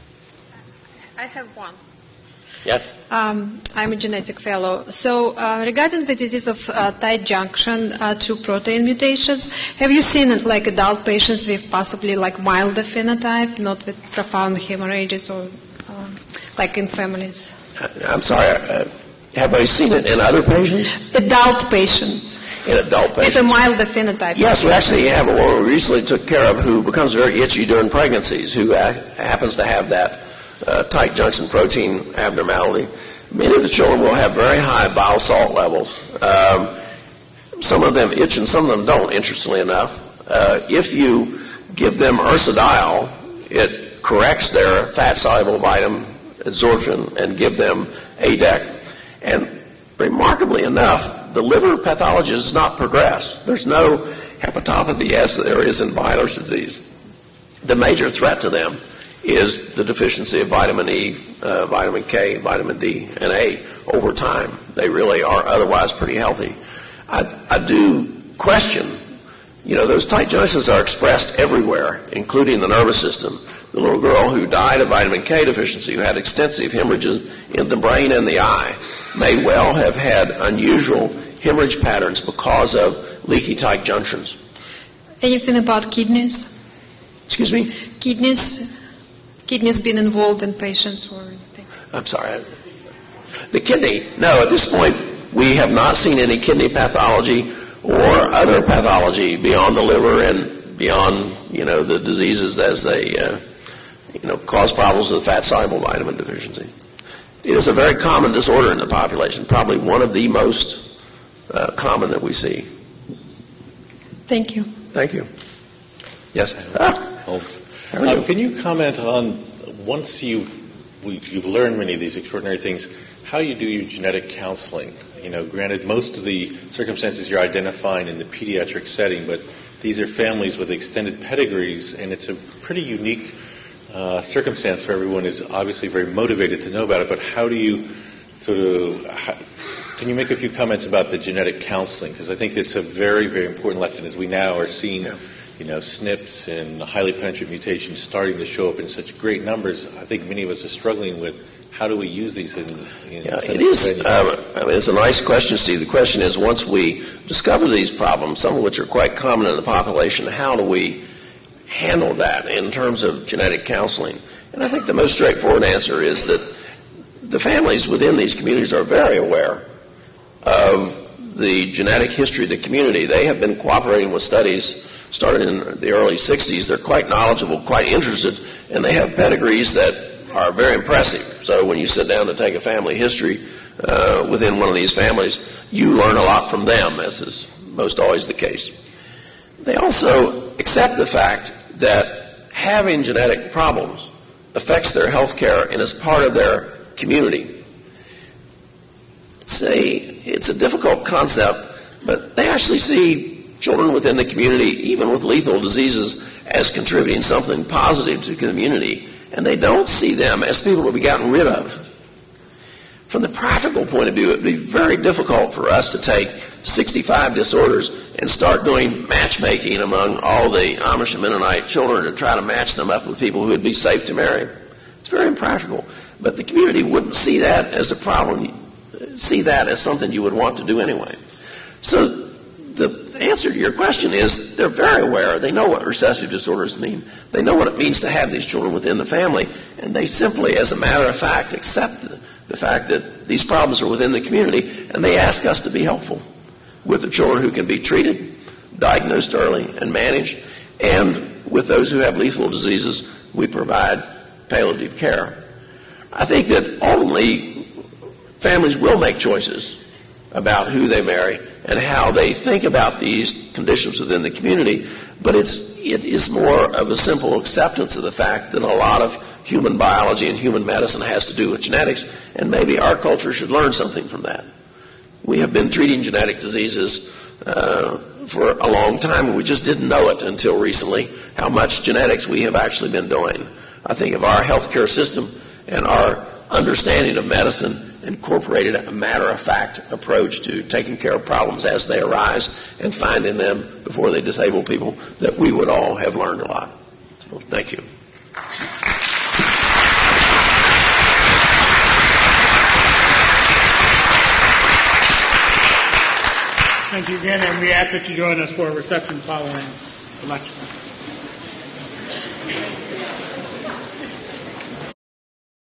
I have one. Yeah. I'm a genetic fellow. So regarding the disease of tight junction to protein mutations, have you seen like adult patients with possibly like milder phenotype, not with profound hemorrhages or like in families? I'm sorry. Have I seen it in other patients? Adult patients. In adult patients? With a milder phenotype. Yes, we actually have a woman we recently took care of who becomes very itchy during pregnancies, who happens to have that tight junction protein abnormality. Many of the children will have very high bile salt levels. Some of them itch and some of them don't, interestingly enough. If you give them ursodiol, it corrects their fat-soluble vitamin absorption and give them ADEC. And remarkably enough, the liver pathology does not progress. There's no hepatopathy as there is in Byler's disease. The major threat to them is the deficiency of vitamin E, vitamin K, vitamin D, and A over time. They really are otherwise pretty healthy. I do question, those tight junctions are expressed everywhere, including the nervous system. The little girl who died of vitamin K deficiency, who had extensive hemorrhages in the brain and the eye, may well have had unusual hemorrhage patterns because of leaky tight junctions. Anything about kidneys? Excuse me? Kidneys been involved in patients or anything? I'm sorry. The kidney, no, at this point we have not seen any kidney pathology or other pathology beyond the liver and beyond, the diseases as they, cause problems with fat-soluble vitamin deficiency. It is a very common disorder in the population, probably one of the most common that we see. Thank you. Thank you. Yes? Can you comment on, once you've learned many of these extraordinary things, how you do your genetic counseling? Granted, most of the circumstances you're identifying in the pediatric setting, but these are families with extended pedigrees, and it's a pretty unique circumstance for everyone is obviously very motivated to know about it, but how do you can you make a few comments about the genetic counseling? Because I think it's a very, very important lesson as we now are seeing, SNPs and highly penetrant mutations starting to show up in such great numbers. I think many of us are struggling with how do we use these in it is. It's a nice question, Steve. The question is, once we discover these problems, some of which are quite common in the population, how do we handle that in terms of genetic counseling? And I think the most straightforward answer is that the families within these communities are very aware of the genetic history of the community. They have been cooperating with studies started in the early 60s. They're quite knowledgeable, quite interested, and they have pedigrees that are very impressive. So when you sit down to take a family history within one of these families, you learn a lot from them, as is most always the case. They also accept the fact that having genetic problems affects their health care and is part of their community. It's a difficult concept, but they actually see children within the community, even with lethal diseases, as contributing something positive to the community, and they don't see them as people to be gotten rid of. From the practical point of view, it would be very difficult for us to take 65 disorders and start doing matchmaking among all the Amish and Mennonite children to try to match them up with people who would be safe to marry. It's very impractical. But the community wouldn't see that as a problem. see that as something you would want to do anyway. So the answer to your question is they're very aware. They know what recessive disorders mean. They know what it means to have these children within the family, and they simply, as a matter of fact, accept the fact that these problems are within the community, and they ask us to be helpful with the children who can be treated, diagnosed early, and managed, and with those who have lethal diseases, we provide palliative care. I think that ultimately families will make choices about who they marry and how they think about these conditions within the community, but it is more of a simple acceptance of the fact that a lot of human biology and human medicine has to do with genetics, and maybe our culture should learn something from that. We have been treating genetic diseases for a long time, and we just didn't know it until recently, how much genetics we have actually been doing. I think of our healthcare system and our understanding of medicine incorporated a matter-of-fact approach to taking care of problems as they arise and finding them before they disable people, that we would all have learned a lot. So, thank you. Thank you again, and we ask that you join us for a reception following the lecture.